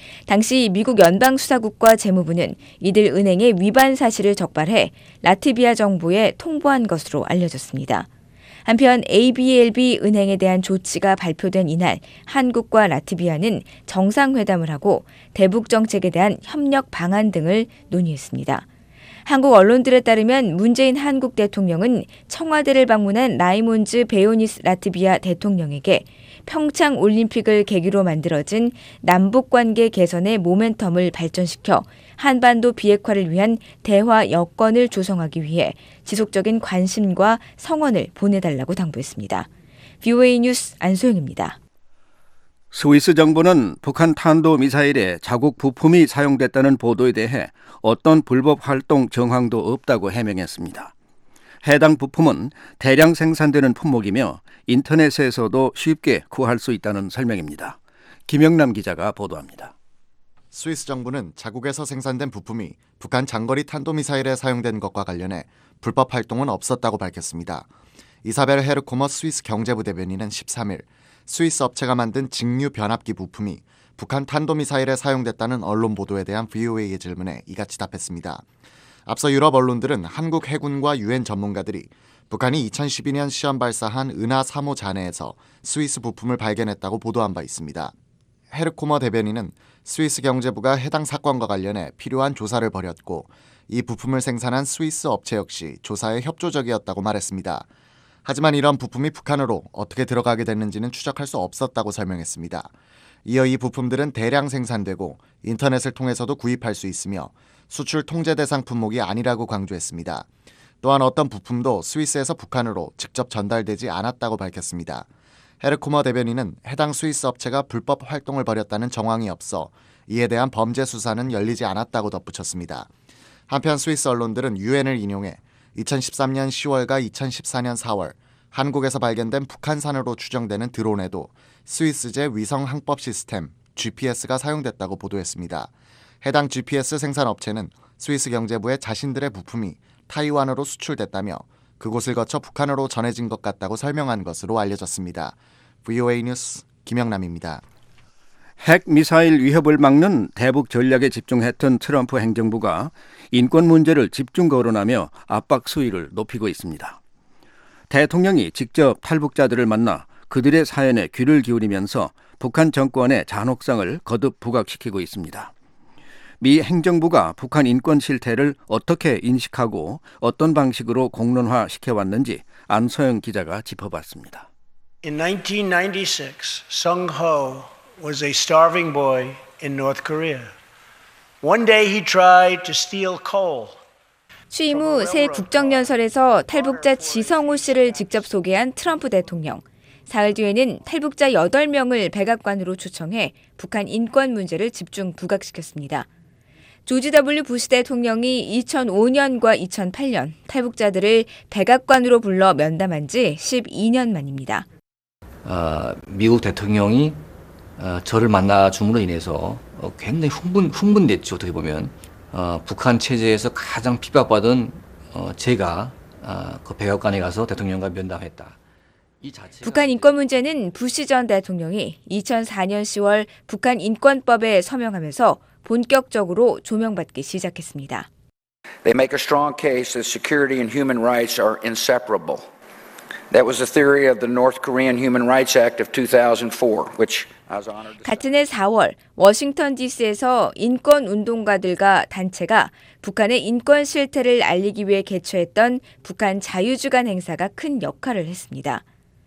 당시 미국 연방수사국과 재무부는 이들 은행의 위반 사실을 적발해 라트비아 정부에 통보한 것으로 알려졌습니다. 한편 에이비엘비 은행에 대한 조치가 발표된 이날 한국과 라트비아는 정상회담을 하고 대북 정책에 대한 협력 방안 등을 논의했습니다. 한국 언론들에 따르면 문재인 한국 대통령은 청와대를 방문한 라이몬즈 베요니스 라트비아 대통령에게 평창 올림픽을 계기로 만들어진 남북관계 개선의 모멘텀을 발전시켜 한반도 비핵화를 위한 대화 여건을 조성하기 위해 지속적인 관심과 성원을 보내달라고 당부했습니다. 브이오에이 뉴스 안소영입니다. 스위스 정부는 북한 탄도미사일에 자국 부품이 사용됐다는 보도에 대해 어떤 불법 활동 정황도 없다고 해명했습니다. 해당 부품은 대량 생산되는 품목이며 인터넷에서도 쉽게 구할 수 있다는 설명입니다. 김영남 기자가 보도합니다. 스위스 정부는 자국에서 생산된 부품이 북한 장거리 탄도미사일에 사용된 것과 관련해 불법 활동은 없었다고 밝혔습니다. 이사벨 헤르코머 스위스 경제부 대변인은 십삼 일 스위스 업체가 만든 직류 변압기 부품이 북한 탄도미사일에 사용됐다는 언론 보도에 대한 브이오에이의 질문에 이같이 답했습니다. 앞서 유럽 언론들은 한국 해군과 유엔 전문가들이 북한이 이천십이 년 시험 발사한 은하 삼 호 잔해에서 스위스 부품을 발견했다고 보도한 바 있습니다. 헤르코머 대변인은 스위스 경제부가 해당 사건과 관련해 필요한 조사를 벌였고 이 부품을 생산한 스위스 업체 역시 조사에 협조적이었다고 말했습니다. 하지만 이런 부품이 북한으로 어떻게 들어가게 됐는지는 추적할 수 없었다고 설명했습니다. 이어 이 부품들은 대량 생산되고 인터넷을 통해서도 구입할 수 있으며 수출 통제 대상 품목이 아니라고 강조했습니다. 또한 어떤 부품도 스위스에서 북한으로 직접 전달되지 않았다고 밝혔습니다. 헤르코머 대변인은 해당 스위스 업체가 불법 활동을 벌였다는 정황이 없어 이에 대한 범죄 수사는 열리지 않았다고 덧붙였습니다. 한편 스위스 언론들은 유엔을 인용해 이천십삼 년 시월과 이천십사 년 사월 한국에서 발견된 북한산으로 추정되는 드론에도 스위스제 위성 항법 시스템 지피에스가 사용됐다고 보도했습니다. 해당 지피에스 생산 업체는 스위스 경제부에 자신들의 부품이 타이완으로 수출됐다며 그곳을 거쳐 북한으로 전해진 것 같다고 설명한 것으로 알려졌습니다. 브이오에이 뉴스 김영남입니다. 핵 미사일 위협을 막는 대북 전략에 집중했던 트럼프 행정부가 인권 문제를 집중 거론하며 압박 수위를 높이고 있습니다. 대통령이 직접 탈북자들을 만나 그들의 사연에 귀를 기울이면서 북한 정권의 잔혹성을 거듭 부각시키고 있습니다. 미 행정부가 북한 인권 실태를 어떻게 인식하고 어떤 방식으로 공론화시켜왔는지 안소영 기자가 짚어봤습니다. In nineteen ninety-six, Sung Ho was a starving boy in North Korea. One day he tried to steal coal. 취임 후 새 국정연설에서 탈북자 지성호 씨를 직접 소개한 트럼프 대통령. 사흘 뒤에는 탈북자 여덟 명을 백악관으로 초청해 북한 인권 문제를 집중 부각시켰습니다. 조지 더블유 부시 대통령이 이천오 년과 이천팔 년 탈북자들을 백악관으로 불러 면담한 지 십이 년 만입니다. 어, 미국 대통령이 어, 저를 만나줌으로 인해서 어, 굉장히 흥분, 흥분됐죠. 어떻게 보면. 어, 북한 체제에서 가장 핍박받은 어, 제가 어, 그 백악관에 가서 대통령과 면담했다. 북한 인권 문제는 부시 전 대통령이 이천사 년 시월 북한 인권법에 서명하면서 본격적으로 조명받기 시작했습니다. They make a strong case that security and human rights are inseparable. That was the theory of the North Korean Human Rights Act of two thousand four, which I was honored to 같은 해 사월 워싱턴 디씨에서 인권 운동가들과 단체가 북한의 인권 실태를 알리기 위해 개최했던 북한 자유주간 행사가 큰 역할을 했습니다.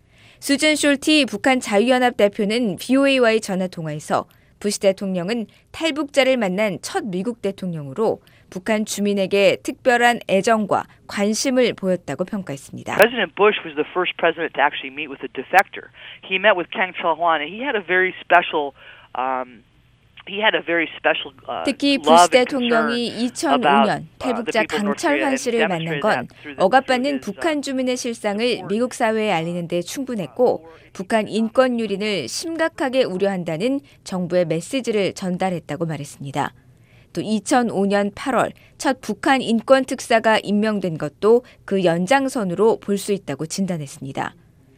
수준 숄티 북한 자유연합 대표는 브이오에이와의 전화통화에서 부시 대통령은 탈북자를 만난 첫 미국 대통령으로 북한 주민에게 특별한 애정과 관심을 보였다고 평가했습니다. President Bush was the first president to actually meet with a defector. He met with Kang Chul-hwan and he had a very special um He had a very special, uh, 특히 부시 대통령이 이천오 년 탈북자 강철환 씨를 만난 건 억압받는 북한 주민의 실상을 미국 사회에 알리는 데 충분했고 북한 인권 유린을 심각하게 우려한다는 정부의 메시지를 전달했다고 말했습니다. 또 이천오 년 팔월 첫 북한 인권 특사가 임명된 것도 그 연장선으로 볼 수 있다고 진단했습니다.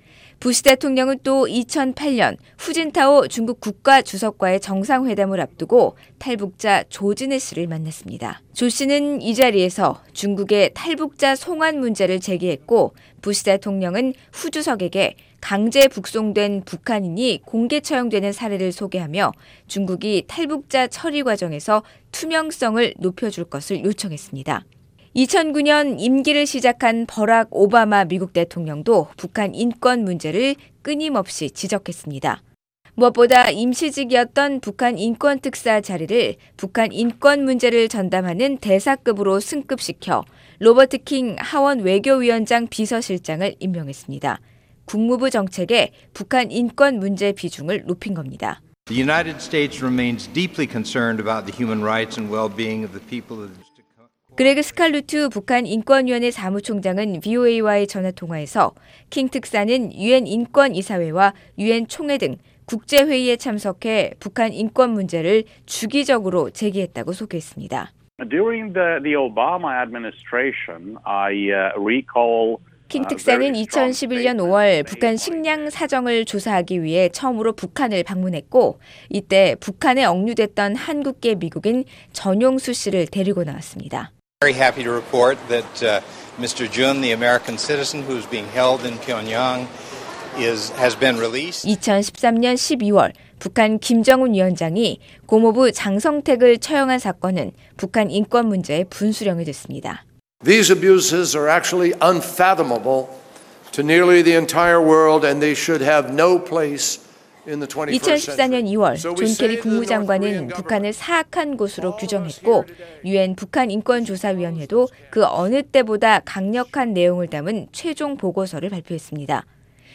부시 대통령은 또 이천팔 년 후진타오 중국 국가주석과의 정상회담을 앞두고 탈북자 조진해 씨를 만났습니다. 조 씨는 이 자리에서 중국의 탈북자 송환 문제를 제기했고 부시 대통령은 후 주석에게 강제 북송된 북한인이 공개 처형되는 사례를 소개하며 중국이 탈북자 처리 과정에서 투명성을 높여줄 것을 요청했습니다. 이천구 년 임기를 시작한 버락 오바마 미국 대통령도 북한 인권 문제를 끊임없이 지적했습니다. 무엇보다 임시직이었던 북한 인권특사 자리를 북한 인권 문제를 전담하는 대사급으로 승급시켜 로버트 킹 하원 외교위원장 비서실장을 임명했습니다. 국무부 정책에 북한 인권 문제 비중을 높인 겁니다. The United States remains deeply concerned about the human rights and well-being of the people of the 그레그 스칼루트 북한 인권위원회 사무총장은 브이오에이와의 전화통화에서 킹 특사는 유엔 인권이사회와 유엔 총회 등 국제회의에 참석해 북한 인권 문제를 주기적으로 제기했다고 소개했습니다. During the, the Obama administration, I uh, recall 킹 특사는 이천십일 년 오월 북한 식량 사정을 조사하기 위해 처음으로 북한을 방문했고 이때 북한에 억류됐던 한국계 미국인 전용수 씨를 데리고 나왔습니다. Very happy to report that uh, Mister Jun, the American citizen who's being held in Pyongyang, is has been released. 이천십삼 년 십이월 북한 김정은 위원장이 고모부 장성택을 처형한 사건은 북한 인권 문제의 분수령이 됐습니다. These abuses are actually unfathomable to nearly the entire world, and they should have no place in the twenty-first 이천십사 년 century. 이월 존 케리 국무장관은 북한을 사악한 곳으로 규정했고 유엔 북한 인권조사위원회도 그 어느 때보다 강력한 내용을 담은 최종 보고서를 발표했습니다.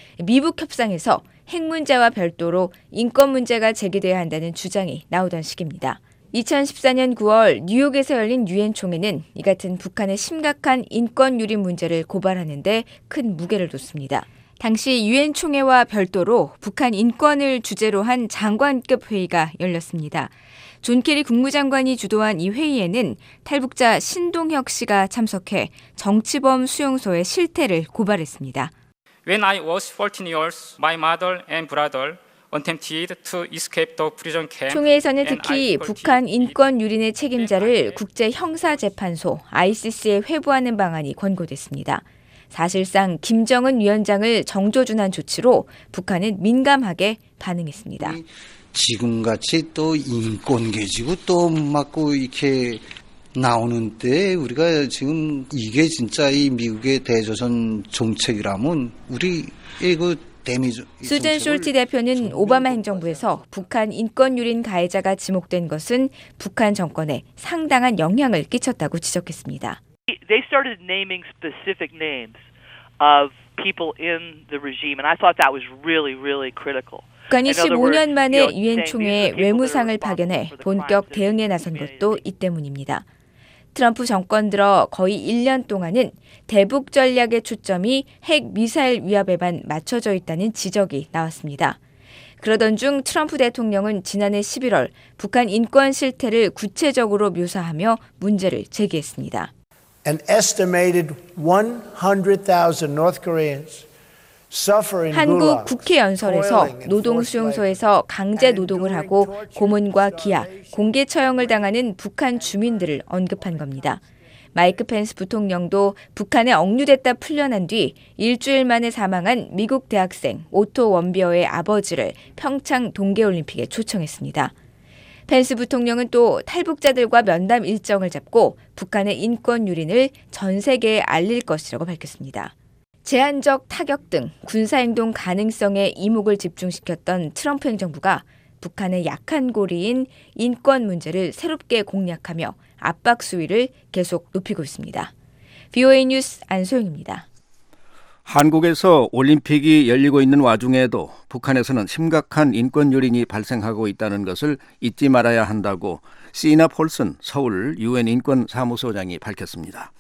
미북 협상에서 핵 문제와 별도로 인권 문제가 제기돼야 한다는 주장이 나오던 시기입니다. 이천십사 년 구월 뉴욕에서 열린 유엔 총회는 이 같은 북한의 심각한 인권 유린 문제를 고발하는 데 큰 무게를 뒀습니다. 당시 유엔 총회와 별도로 북한 인권을 주제로 한 장관급 회의가 열렸습니다. 존 케리 국무장관이 주도한 이 회의에는 탈북자 신동혁 씨가 참석해 정치범 수용소의 실태를 고발했습니다. When I was fourteen years, my mother and brother attempted to escape the prison camp. 총회에서는 특히 북한 인권 유린의 책임자를 국제형사재판소 아이씨씨에 회부하는 방안이 권고됐습니다. 사실상 김정은 위원장을 정조준한 조치로 북한은 민감하게 반응했습니다. 지금같이 또 인권 개지고 또 맞고 이렇게 나오는 때 우리가 지금 이게 진짜 이 미국의 대조선 정책이라면 우리의 그 데미지. 수잔 숄티 대표는 오바마 행정부에서 북한 인권 유린 가해자가 지목된 것은 북한 정권에 상당한 영향을 끼쳤다고 지적했습니다. They started naming specific names of people in the regime, and I thought that was really, really critical. 북한이 십오 년 만에 유엔 총회에 외무상을 파견해 본격 대응에 나선 것도 이 때문입니다. 트럼프 정권 들어 거의 일 년 동안은 대북 전략의 초점이 핵 미사일 위협에만 맞춰져 있다는 지적이 나왔습니다. 그러던 중 트럼프 대통령은 지난해 십일월 북한 인권 실태를 구체적으로 묘사하며 문제를 제기했습니다. An estimated one hundred thousand North Koreans 한국 국회 연설에서 노동수용소에서 강제 노동을 하고 고문과 기아, 공개 처형을 당하는 북한 주민들을 언급한 겁니다. 마이크 펜스 부통령도 북한에 억류됐다 풀려난 뒤 일주일 만에 사망한 미국 대학생 오토 원비어의 아버지를 평창 동계올림픽에 초청했습니다. 펜스 부통령은 또 탈북자들과 면담 일정을 잡고 북한의 인권 유린을 전 세계에 알릴 것이라고 밝혔습니다. 제한적 타격 등 군사행동 가능성에 이목을 집중시켰던 트럼프 행정부가 북한의 약한 고리인 인권 문제를 새롭게 공략하며 압박 수위를 계속 높이고 있습니다. 브이오에이 뉴스 안소영입니다. 한국에서 올림픽이 열리고 있는 와중에도 북한에서는 심각한 인권 유린이 발생하고 있다는 것을 잊지 말아야 한다고 시나 폴슨 서울 유엔 인권사무소장이 밝혔습니다.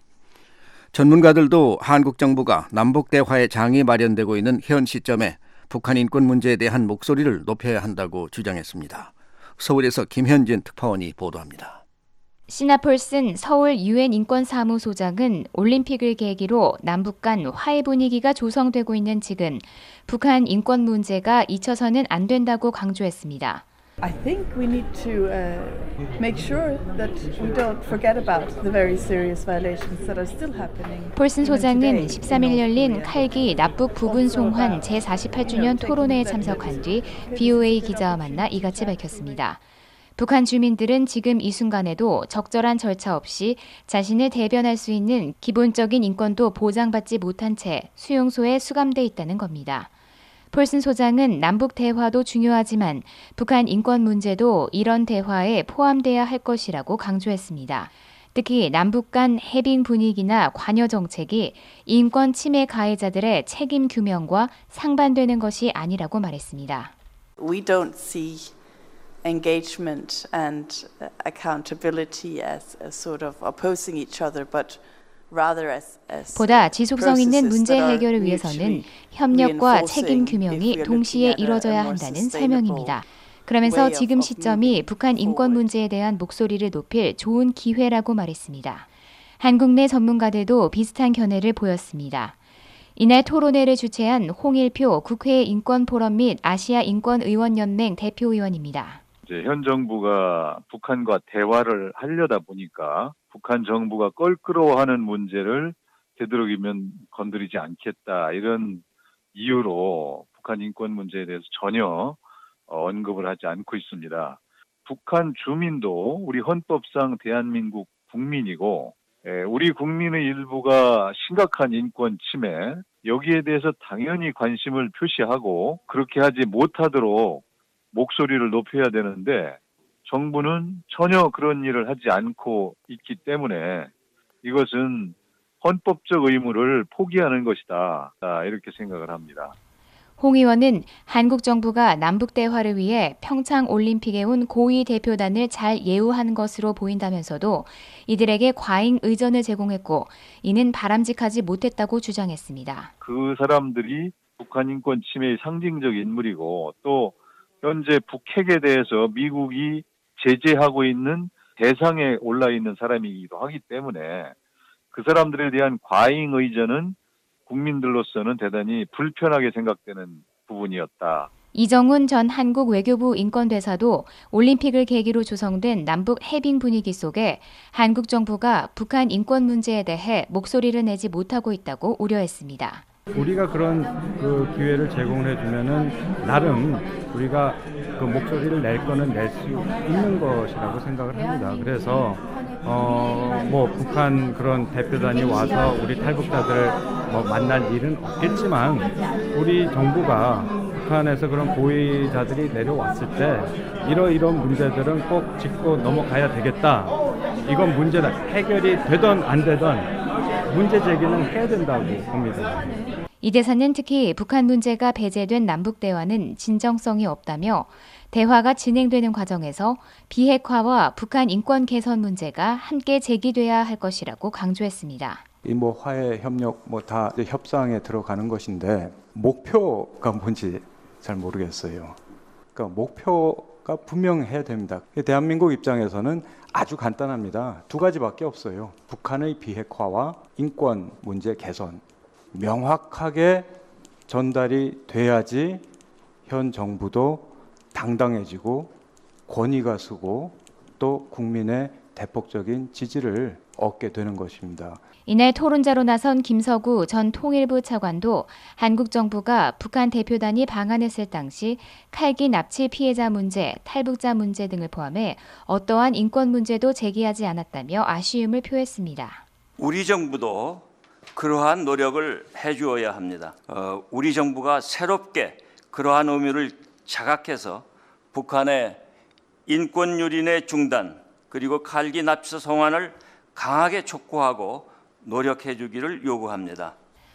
전문가들도 한국 정부가 남북 대화의 장이 마련되고 있는 현 시점에 북한 인권 문제에 대한 목소리를 높여야 한다고 주장했습니다. 서울에서 김현진 특파원이 보도합니다. 시나 폴슨 서울 유엔 인권사무소장은 올림픽을 계기로 남북 간 화해 분위기가 조성되고 있는 지금 북한 인권 문제가 잊혀서는 안 된다고 강조했습니다. I think we need to uh, make sure that we don't forget about the very serious violations that are still happening. 폴슨 소장은 십삼 일 열린 칼기 남북 부분 송환 제사십팔 주년 토론회에 참석한 뒤 브이오에이 기자와 만나 이같이 밝혔습니다. 북한 주민들은 지금 이 순간에도 적절한 절차 없이 자신을 대변할 수 있는 기본적인 인권도 보장받지 못한 채 수용소에 수감돼 있다는 겁니다. 폴슨 소장은 남북 대화도 중요하지만 북한 인권 문제도 이런 대화에 포함돼야 할 것이라고 강조했습니다. 특히 남북 간 해빙 분위기나 관여 정책이 인권 침해 가해자들의 책임 규명과 상반되는 것이 아니라고 말했습니다. We don't see engagement and accountability as, as sort of opposing each other, but 보다 지속성 있는 문제 해결을 위해서는 협력과 책임 규명이 동시에 이뤄져야 한다는 설명입니다. 그러면서 지금 시점이 북한 인권 문제에 대한 목소리를 높일 좋은 기회라고 말했습니다. 한국 내 전문가들도 비슷한 견해를 보였습니다. 이날 토론회를 주최한 홍일표 국회 인권포럼 및 아시아 인권의원연맹 대표의원입니다. 이제 현 정부가 북한과 대화를 하려다 보니까 북한 정부가 껄끄러워하는 문제를 되도록이면 건드리지 않겠다 이런 이유로 북한 인권 문제에 대해서 전혀 언급을 하지 않고 있습니다. 북한 주민도 우리 헌법상 대한민국 국민이고 우리 국민의 일부가 심각한 인권 침해 여기에 대해서 당연히 관심을 표시하고 그렇게 하지 못하도록 목소리를 높여야 되는데 정부는 전혀 그런 일을 하지 않고 있기 때문에 이것은 헌법적 의무를 포기하는 것이다 이렇게 생각을 합니다. 홍 의원은 한국 정부가 남북 대화를 위해 평창 올림픽에 온 고위 대표단을 잘 예우한 것으로 보인다면서도 이들에게 과잉 의전을 제공했고 이는 바람직하지 못했다고 주장했습니다. 그 사람들이 북한 인권 침해의 상징적 인물이고 또 현재 북핵에 대해서 미국이 제재하고 있는 대상에 올라 있는 사람이기도 하기 때문에 그 사람들에 대한 과잉 의전은 국민들로서는 대단히 불편하게 생각되는 부분이었다. 이정훈 전 한국 외교부 인권대사도 올림픽을 계기로 조성된 남북 해빙 분위기 속에 한국 정부가 북한 인권 문제에 대해 목소리를 내지 못하고 있다고 우려했습니다. 우리가 그런 그 기회를 제공해 주면은 나름 우리가 그 목소리를 낼 거는 낼 수 있는 것이라고 생각을 합니다. 그래서 어 뭐 북한 그런 대표단이 와서 우리 탈북자들을 뭐 만날 일은 없겠지만 우리 정부가 북한에서 그런 고위자들이 내려왔을 때 이러이런 문제들은 꼭 짚고 넘어가야 되겠다. 이건 문제는 해결이 되든 안 되든 문제 제기는 해야 된다고 봅니다. 이 대사는 특히 북한 문제가 배제된 남북 대화는 진정성이 없다며 대화가 진행되는 과정에서 비핵화와 북한 인권 개선 문제가 함께 제기돼야 할 것이라고 강조했습니다. 이 뭐 화해 협력 뭐 다 협상에 들어가는 것인데 목표가 뭔지 잘 모르겠어요. 그러니까 목표가 분명해야 됩니다. 대한민국 입장에서는 아주 간단합니다. 두 가지밖에 없어요. 북한의 비핵화와 인권 문제 개선. 명확하게 전달이 돼야지 현 정부도 당당해지고 권위가 서고 또 국민의 대폭적인 지지를 얻게 되는 것입니다. 이날 토론자로 나선 김서구 전 통일부 차관도 한국 정부가 북한 대표단이 방한했을 당시 칼기 납치 피해자 문제, 탈북자 문제 등을 포함해 어떠한 인권 문제도 제기하지 않았다며 아쉬움을 표했습니다. 우리 정부도 그러한 노력을 해주어야 합니다. 어, 우리 정부가 새롭게 그러한 의무를 자각해서 북한의 인권 유린의 중단 그리고 칼기 납치 송환을 강하게 촉구하고 노력해 주기를 요구합니다.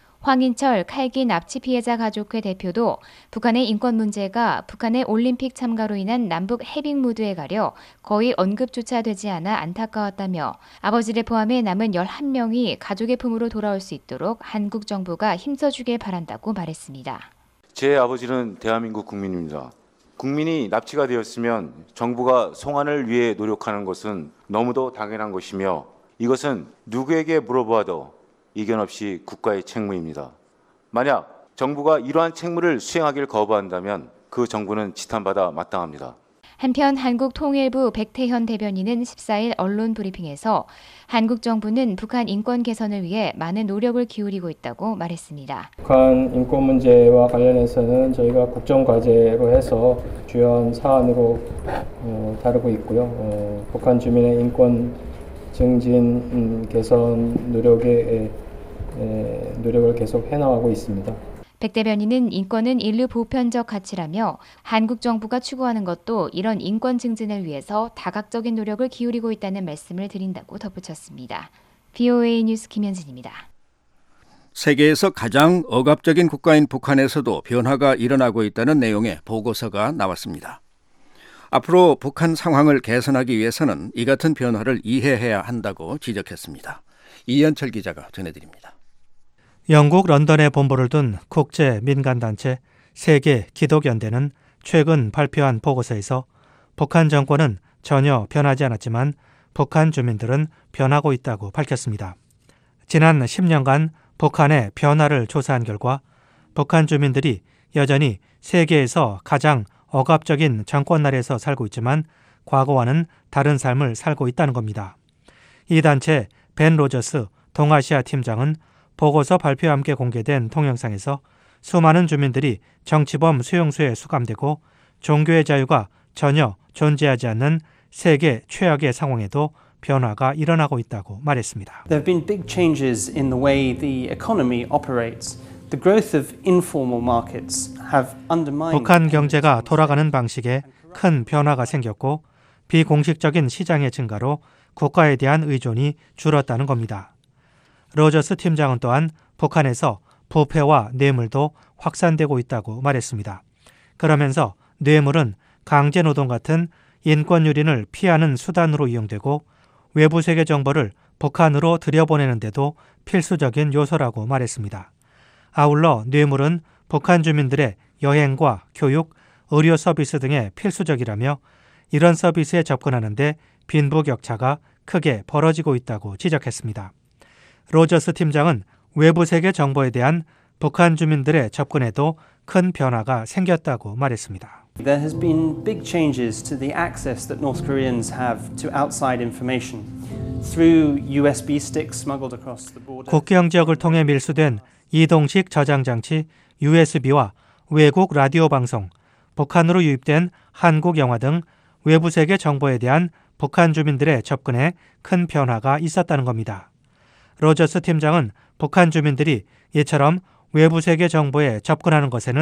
황인철 칼기 납치 피해자 가족회 대표도 북한의 인권 문제가 북한의 올림픽 참가로 인한 남북 해빙 무드에 가려 거의 언급조차 되지 않아 안타까웠다며 아버지를 포함해 남은 열한 명이 가족의 품으로 돌아올 수 있도록 한국 정부가 힘써주길 바란다고 말했습니다. 제 아버지는 대한민국 국민입니다. 국민이 납치가 되었으면 정부가 송환을 위해 노력하는 것은 너무도 당연한 것이며 이것은 누구에게 물어봐도 이견 없이 국가의 책무입니다. 만약 정부가 이러한 책무를 수행하기를 거부한다면 그 정부는 지탄받아 마땅합니다. 한편 한국통일부 백태현 대변인은 십사일 언론 브리핑에서 한국 정부는 북한 인권 개선을 위해 많은 노력을 기울이고 있다고 말했습니다. 북한 인권 문제와 관련해서는 저희가 국정과제로 해서 주요한 사안으로 어, 다루고 있고요. 어, 북한 주민의 인권 증진 음, 개선 노력에 에, 노력을 계속 해나가고 있습니다. 백 대변인은 인권은 인류 보편적 가치라며 한국 정부가 추구하는 것도 이런 인권 증진을 위해서 다각적인 노력을 기울이고 있다는 말씀을 드린다고 덧붙였습니다. 브이오에이 뉴스 김현진입니다. 세계에서 가장 억압적인 국가인 북한에서도 변화가 일어나고 있다는 내용의 보고서가 나왔습니다. 앞으로 북한 상황을 개선하기 위해서는 이 같은 변화를 이해해야 한다고 지적했습니다. 이현철 기자가 전해드립니다. 영국 런던에 본부를 둔 국제 민간단체 세계 기독연대는 최근 발표한 보고서에서 북한 정권은 전혀 변하지 않았지만 북한 주민들은 변하고 있다고 밝혔습니다. 지난 십 년간 북한의 변화를 조사한 결과 북한 주민들이 여전히 세계에서 가장 억압적인 정권 아래에서 살고 있지만 과거와는 다른 삶을 살고 있다는 겁니다. 이 단체 벤 로저스 동아시아 팀장은 보고서 발표와 함께 공개된 동영상에서 수많은 주민들이 정치범 수용소에 수감되고 종교의 자유가 전혀 존재하지 않는 세계 최악의 상황에도 변화가 일어나고 있다고 말했습니다. There have been big changes in the way the economy operates. The growth of informal markets have undermined. 북한 경제가 돌아가는 방식에 큰 변화가 생겼고 비공식적인 시장의 증가로 국가에 대한 의존이 줄었다는 겁니다. 로저스 팀장은 또한 북한에서 부패와 뇌물도 확산되고 있다고 말했습니다. 그러면서 뇌물은 강제노동 같은 인권 유린을 피하는 수단으로 이용되고 외부 세계 정보를 북한으로 들여보내는 데도 필수적인 요소라고 말했습니다. 아울러 뇌물은 북한 주민들의 여행과 교육, 의료 서비스 등에 필수적이라며 이런 서비스에 접근하는 데 빈부격차가 크게 벌어지고 있다고 지적했습니다. 로저스 팀장은 외부 세계 정보에 대한 북한 주민들의 접근에도 큰 변화가 생겼다고 말했습니다. There has been big changes to the access that North Koreans have to outside information through 유에스비 sticks smuggled across the border. 국경 지역을 통해 밀수된 이동식 저장 장치 유에스비와 외국 라디오 방송, 북한으로 유입된 한국 영화 등 외부 세계 정보에 대한 북한 주민들의 접근에 큰 변화가 있었다는 겁니다. 로저스 팀장은 북한 주민들이 이처럼 외부 세계 정보에 접근하는 것에는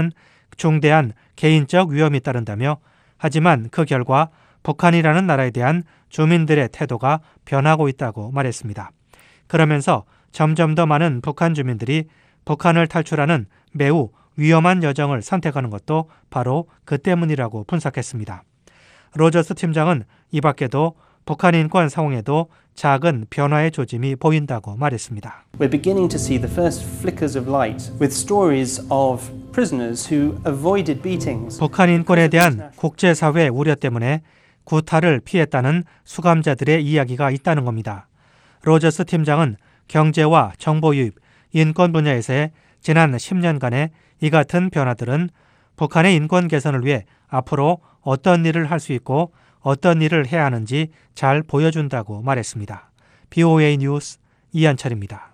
중대한 개인적 위험이 따른다며 하지만 그 결과 북한이라는 나라에 대한 주민들의 태도가 변하고 있다고 말했습니다. 그러면서 점점 더 많은 북한 주민들이 북한을 탈출하는 매우 위험한 여정을 선택하는 것도 바로 그 때문이라고 분석했습니다. 로저스 팀장은 이 밖에도 북한 인권 상황에도 작은 변화의 조짐이 보인다고 말했습니다. We're beginning to see the first flickers of light with stories of prisoners who avoided beatings. 북한 인권에 대한 국제사회의 우려 때문에 구타를 피했다는 수감자들의 이야기가 있다는 겁니다. 로저스 팀장은 경제와 정보 유입, 인권 분야에서의 지난 십 년간의 이 같은 변화들은 북한의 인권 개선을 위해 앞으로 어떤 일을 할 수 있고 어떤 일을 해야 하는지 잘 보여준다고 말했습니다. 비오에이 뉴스 이한철입니다.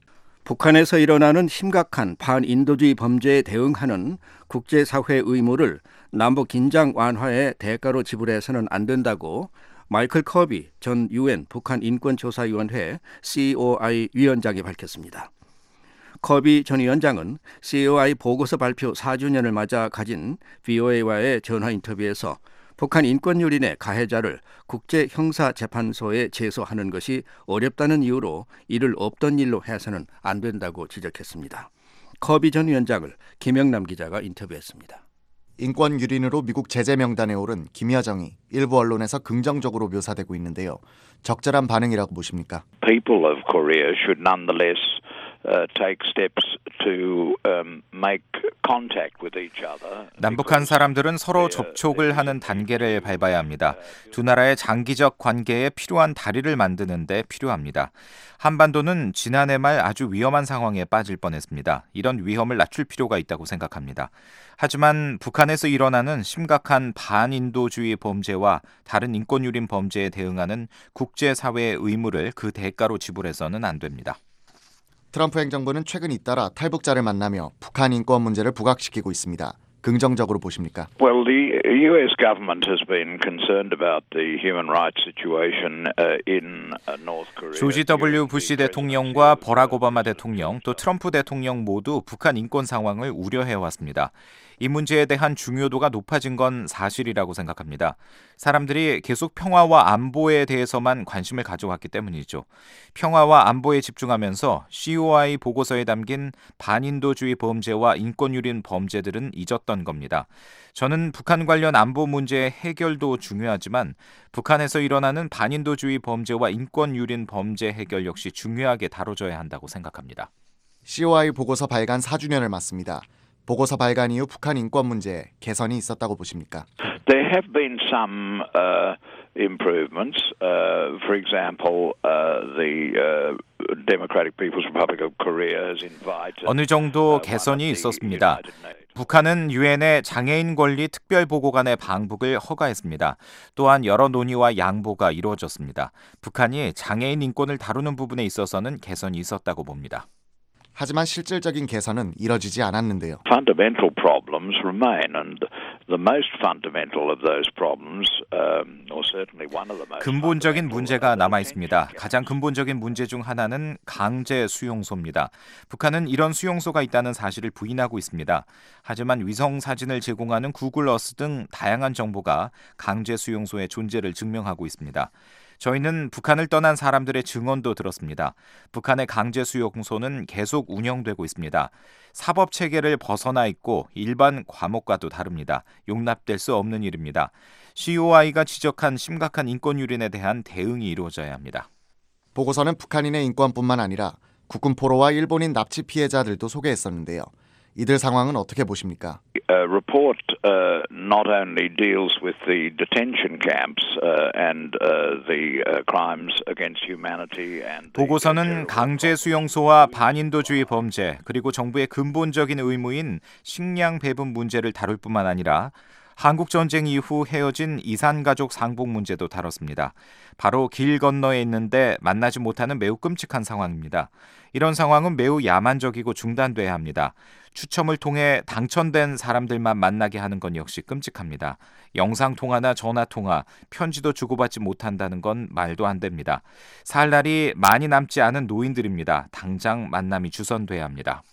북한에서 일어나는 심각한 반인도주의 범죄에 대응하는 국제사회의 의무를 남북 긴장 완화의 대가로 지불해서는 안 된다고 마이클 커비 전 유엔 북한 인권조사위원회 씨오아이 위원장이 밝혔습니다. 커비 전 위원장은 씨오아이 보고서 발표 사 주년을 맞아 가진 비오에이와의 전화 인터뷰에서 북한 인권유린의 가해자를 국제형사재판소에 제소하는 것이 어렵다는 이유로 이를 없던 일로 해서는 안 된다고 지적했습니다. 커비 전 위원장을 김영남 기자가 인터뷰했습니다. 인권 유린으로 미국 제재 명단에 오른 김여정이 일부 언론에서 긍정적으로 묘사되고 있는데요. 적절한 반응이라고 보십니까? People of Korea should nonetheless uh, take steps to um, make contact with each other. 남북한 사람들은 서로 접촉을 하는 단계를 밟아야 합니다. 두 나라의 장기적 관계에 필요한 다리를 만드는 데 필요합니다. 한반도는 지난해 말 아주 위험한 상황에 빠질 뻔했습니다. 이런 위험을 낮출 필요가 있다고 생각합니다. 하지만 북한에서 일어나는 심각한 반인도주의 범죄와 다른 인권유린 범죄에 대응하는 국제사회의 의무를 그 대가로 지불해서는 안 됩니다. 트럼프 행정부는 최근 잇따라 탈북자를 만나며 북한 인권 문제를 부각시키고 있습니다. 긍정적으로 보십니까? Well, the U S government has been concerned about the human rights situation in North Korea. 조지 더블유 부시 대통령과 버락 오바마 대통령 또 트럼프 대통령 모두 북한 인권 상황을 우려해왔습니다. 이 문제에 대한 중요도가 높아진 건 사실이라고 생각합니다. 사람들이 계속 평화와 안보에 대해서만 관심을 가져왔기 때문이죠. 평화와 안보에 집중하면서 씨오아이 보고서에 담긴 반인도주의 범죄와 인권유린 범죄들은 잊었던 겁니다. 저는 북한 관련 안보 문제의 해결도 중요하지만 북한에서 일어나는 반인도주의 범죄와 인권유린 범죄 해결 역시 중요하게 다뤄져야 한다고 생각합니다. 씨오아이 보고서 발간 사 주년을 맞습니다. 보고서 발간 이후 북한 인권 문제에 개선이 있었다고 보십니까? There have been some uh, improvements. Uh, for example, uh, the uh, Democratic People's Republic of Korea has invited. 어느 정도 개선이 있었습니다. 북한은 유엔의 장애인 권리 특별보고관의 방북을 허가했습니다. 또한 여러 논의와 양보가 이루어졌습니다. 북한이 장애인 인권을 다루는 부분에 있어서는 개선이 있었다고 봅니다. 하지만 실질적인 개선은 이뤄지지 않았는데요. Fundamental problems remain, and the most fundamental of those problems, um, or certainly one of the most. 근본적인 문제가 남아 있습니다. 가장 근본적인 문제 중 하나는 강제 수용소입니다. 북한은 이런 수용소가 있다는 사실을 부인하고 있습니다. 하지만 위성 사진을 제공하는 구글 어스 등 다양한 정보가 강제 수용소의 존재를 증명하고 있습니다. 저희는 북한을 떠난 사람들의 증언도 들었습니다. 북한의 강제 수용소는 계속 운영되고 있습니다. 사법 체계를 벗어나 있고 일반 과목과도 다릅니다. 용납될 수 없는 일입니다. 씨오아이가 지적한 심각한 인권 유린에 대한 대응이 이루어져야 합니다. 보고서는 북한인의 인권뿐만 아니라 국군 포로와 일본인 납치 피해자들도 소개했었는데요. 이들 상황은 어떻게 보십니까? A report uh, not only deals with the detention camps uh, and uh, the uh, crimes against humanity and 보고서는 강제 수용소와 반인도주의 범죄 그리고 정부의 근본적인 의무인 식량 배분 문제를 다룰 뿐만 아니라 한국 전쟁 이후 헤어진 이산가족 상봉 문제도 다뤘습니다. 바로 길 건너에 있는데 만나지 못하는 매우 끔찍한 상황입니다. 이런 상황은 매우 야만적이고 중단돼야 합니다. 추첨을 통해 당첨된 사람들만 만나게 하는 건 역시 끔찍합니다. 영상통화나 전화통화, 편지도 주고받지 못한다는 건 말도 안 됩니다. 살 날이 많이 남지 않은 노인들입니다. 당장 만남이 주선돼야 합니다.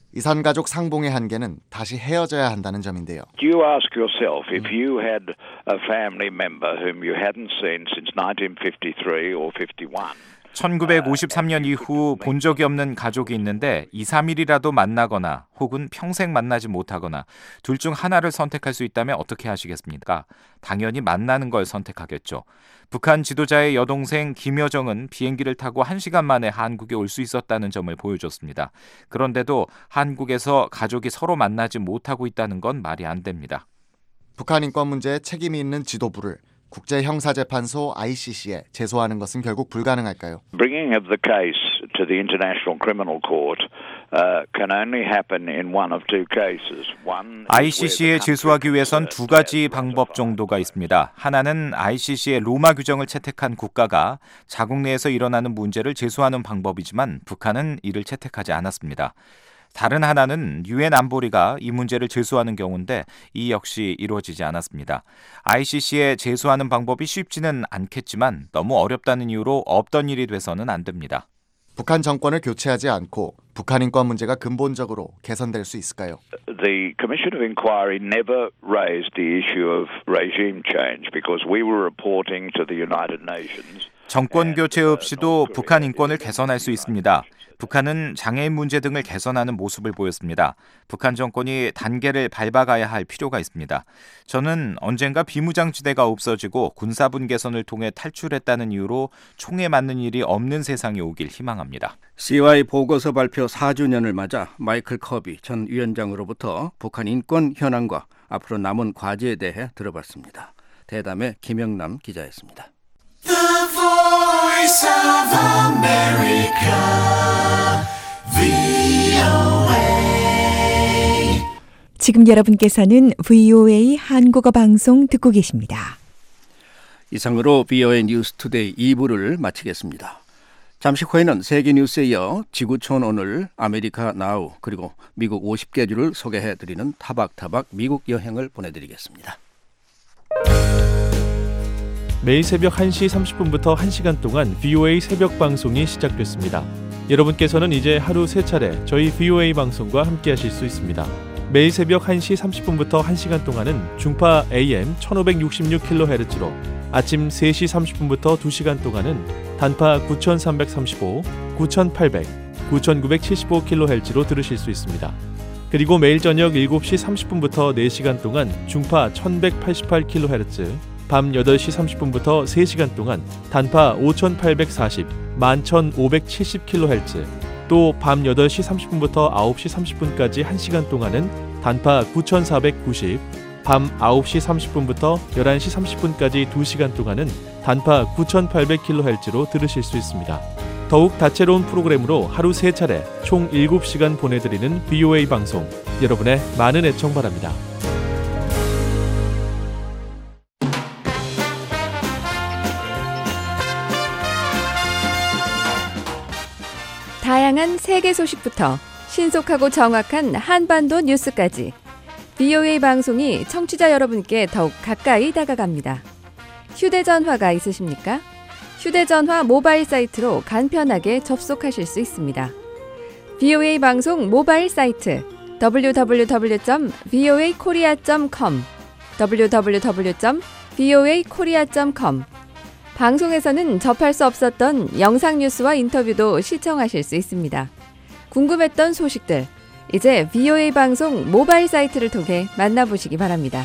이산 가족 상봉의 한계는 다시 헤어져야 한다는 점인데요. You ask yourself if you had a family member whom you hadn't seen since nineteen fifty-three or fifty-one. 천구백오십삼 년 이후 본 적이 없는 가족이 있는데 이, 삼 일이라도 만나거나 혹은 평생 만나지 못하거나 둘 중 하나를 선택할 수 있다면 어떻게 하시겠습니까? 당연히 만나는 걸 선택하겠죠. 북한 지도자의 여동생 김여정은 비행기를 타고 한 시간 만에 한국에 올 수 있었다는 점을 보여줬습니다. 그런데도 한국에서 가족이 서로 만나지 못하고 있다는 건 말이 안 됩니다. 북한 인권 문제에 책임이 있는 지도부를 국제형사재판소 아이씨씨에 제소하는 것은 결국 불가능할까요? Bringing of the case to the International Criminal Court uh, can only happen in one of two cases. One 아이씨씨에 제소하기 위해선 두 가지 방법 정도가 있습니다. 하나는 아이씨씨의 로마 규정을 채택한 국가가 자국 내에서 일어나는 문제를 제소하는 방법이지만 북한은 이를 채택하지 않았습니다. 다른 하나는 유엔 안보리가 이 문제를 제소하는 경우인데 이 역시 이루어지지 않았습니다. 아이씨씨에 제소하는 방법이 쉽지는 않겠지만 너무 어렵다는 이유로 없던 일이 돼서는 안 됩니다. 북한 정권을 교체하지 않고 북한 인권 문제가 근본적으로 개선될 수 있을까요? The Commission of Inquiry never raised the issue of regime change because we were reporting to the United Nations. 정권 교체 없이도 북한 인권을 개선할 수 있습니다. 북한은 장애인 문제 등을 개선하는 모습을 보였습니다. 북한 정권이 단계를 밟아가야 할 필요가 있습니다. 저는 언젠가 비무장지대가 없어지고 군사분 개선을 통해 탈출했다는 이유로 총에 맞는 일이 없는 세상이 오길 희망합니다. 씨와이 보고서 발표 사 주년을 맞아 마이클 커비 전 위원장으로부터 북한 인권 현황과 앞으로 남은 과제에 대해 들어봤습니다. 대담의 김영남 기자였습니다. The Voice of America, 브이오에이. 지금 여러분께서는 브이오에이 한국어 방송 듣고 계십니다. 이상으로 브이오에이 뉴스투데이 이 부를 마치겠습니다. 잠시 후에는 세계 뉴스에 이어 지구촌 오늘, 아메리카 나우, 그리고 미국 오십 개 주를 소개해드리는 타박타박 미국 여행을 보내드리겠습니다. 매일 새벽 한 시 삼십 분부터 한 시간 동안 브이오에이 새벽 방송이 시작됐습니다. 여러분께서는 이제 하루 세 차례 저희 브이오에이 방송과 함께 하실 수 있습니다. 매일 새벽 한 시 삼십 분부터 한 시간 동안은 중파 에이엠 천오백육십육 킬로헤르츠로, 아침 세 시 삼십 분부터 두 시간 동안은 단파 구천삼백삼십오, 구천팔백, 구천구백칠십오 킬로헤르츠로 들으실 수 있습니다. 그리고 매일 저녁 일곱 시 삼십 분부터 네 시간 동안 중파 천백팔십팔 킬로헤르츠, 밤 여덟 시 삼십 분부터 세 시간 동안 단파 오천팔백사십, 만 천오백칠십 킬로헤르츠, 또 밤 여덟 시 삼십 분부터 아홉 시 삼십 분까지 한 시간 동안은 단파 구천사백구십, 밤 아홉 시 삼십 분부터 열한 시 삼십 분까지 두 시간 동안은 단파 구천팔백 킬로헤르츠로 들으실 수 있습니다. 더욱 다채로운 프로그램으로 하루 세 차례 총 일곱 시간 보내드리는 브이오에이 방송, 여러분의 많은 애청 바랍니다. 다양한 세계 소식부터 신속하고 정확한 한반도 뉴스까지 브이오에이 방송이 청취자 여러분께 더욱 가까이 다가갑니다. 휴대전화가 있으십니까? 휴대전화 모바일 사이트로 간편하게 접속하실 수 있습니다. 브이오에이 방송 모바일 사이트 더블유 더블유 더블유 점 브이오에이 코리아 점 컴 더블유 더블유 더블유 점 브이오에이 코리아 점 컴. 방송에서는 접할 수 없었던 영상 뉴스와 인터뷰도 시청하실 수 있습니다. 궁금했던 소식들, 이제 브이오에이 방송 모바일 사이트를 통해 만나보시기 바랍니다.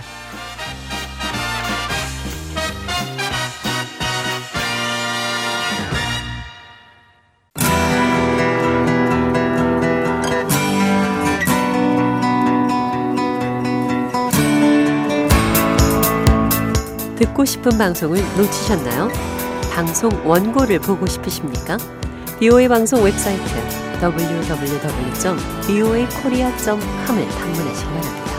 듣고 싶은 방송을 놓치셨나요? 방송 원고를 보고 싶으십니까? 브이오에이 방송 웹사이트 더블유 더블유 더블유 점 브이오에이 코리아 점 컴을 방문하시기 바랍니다.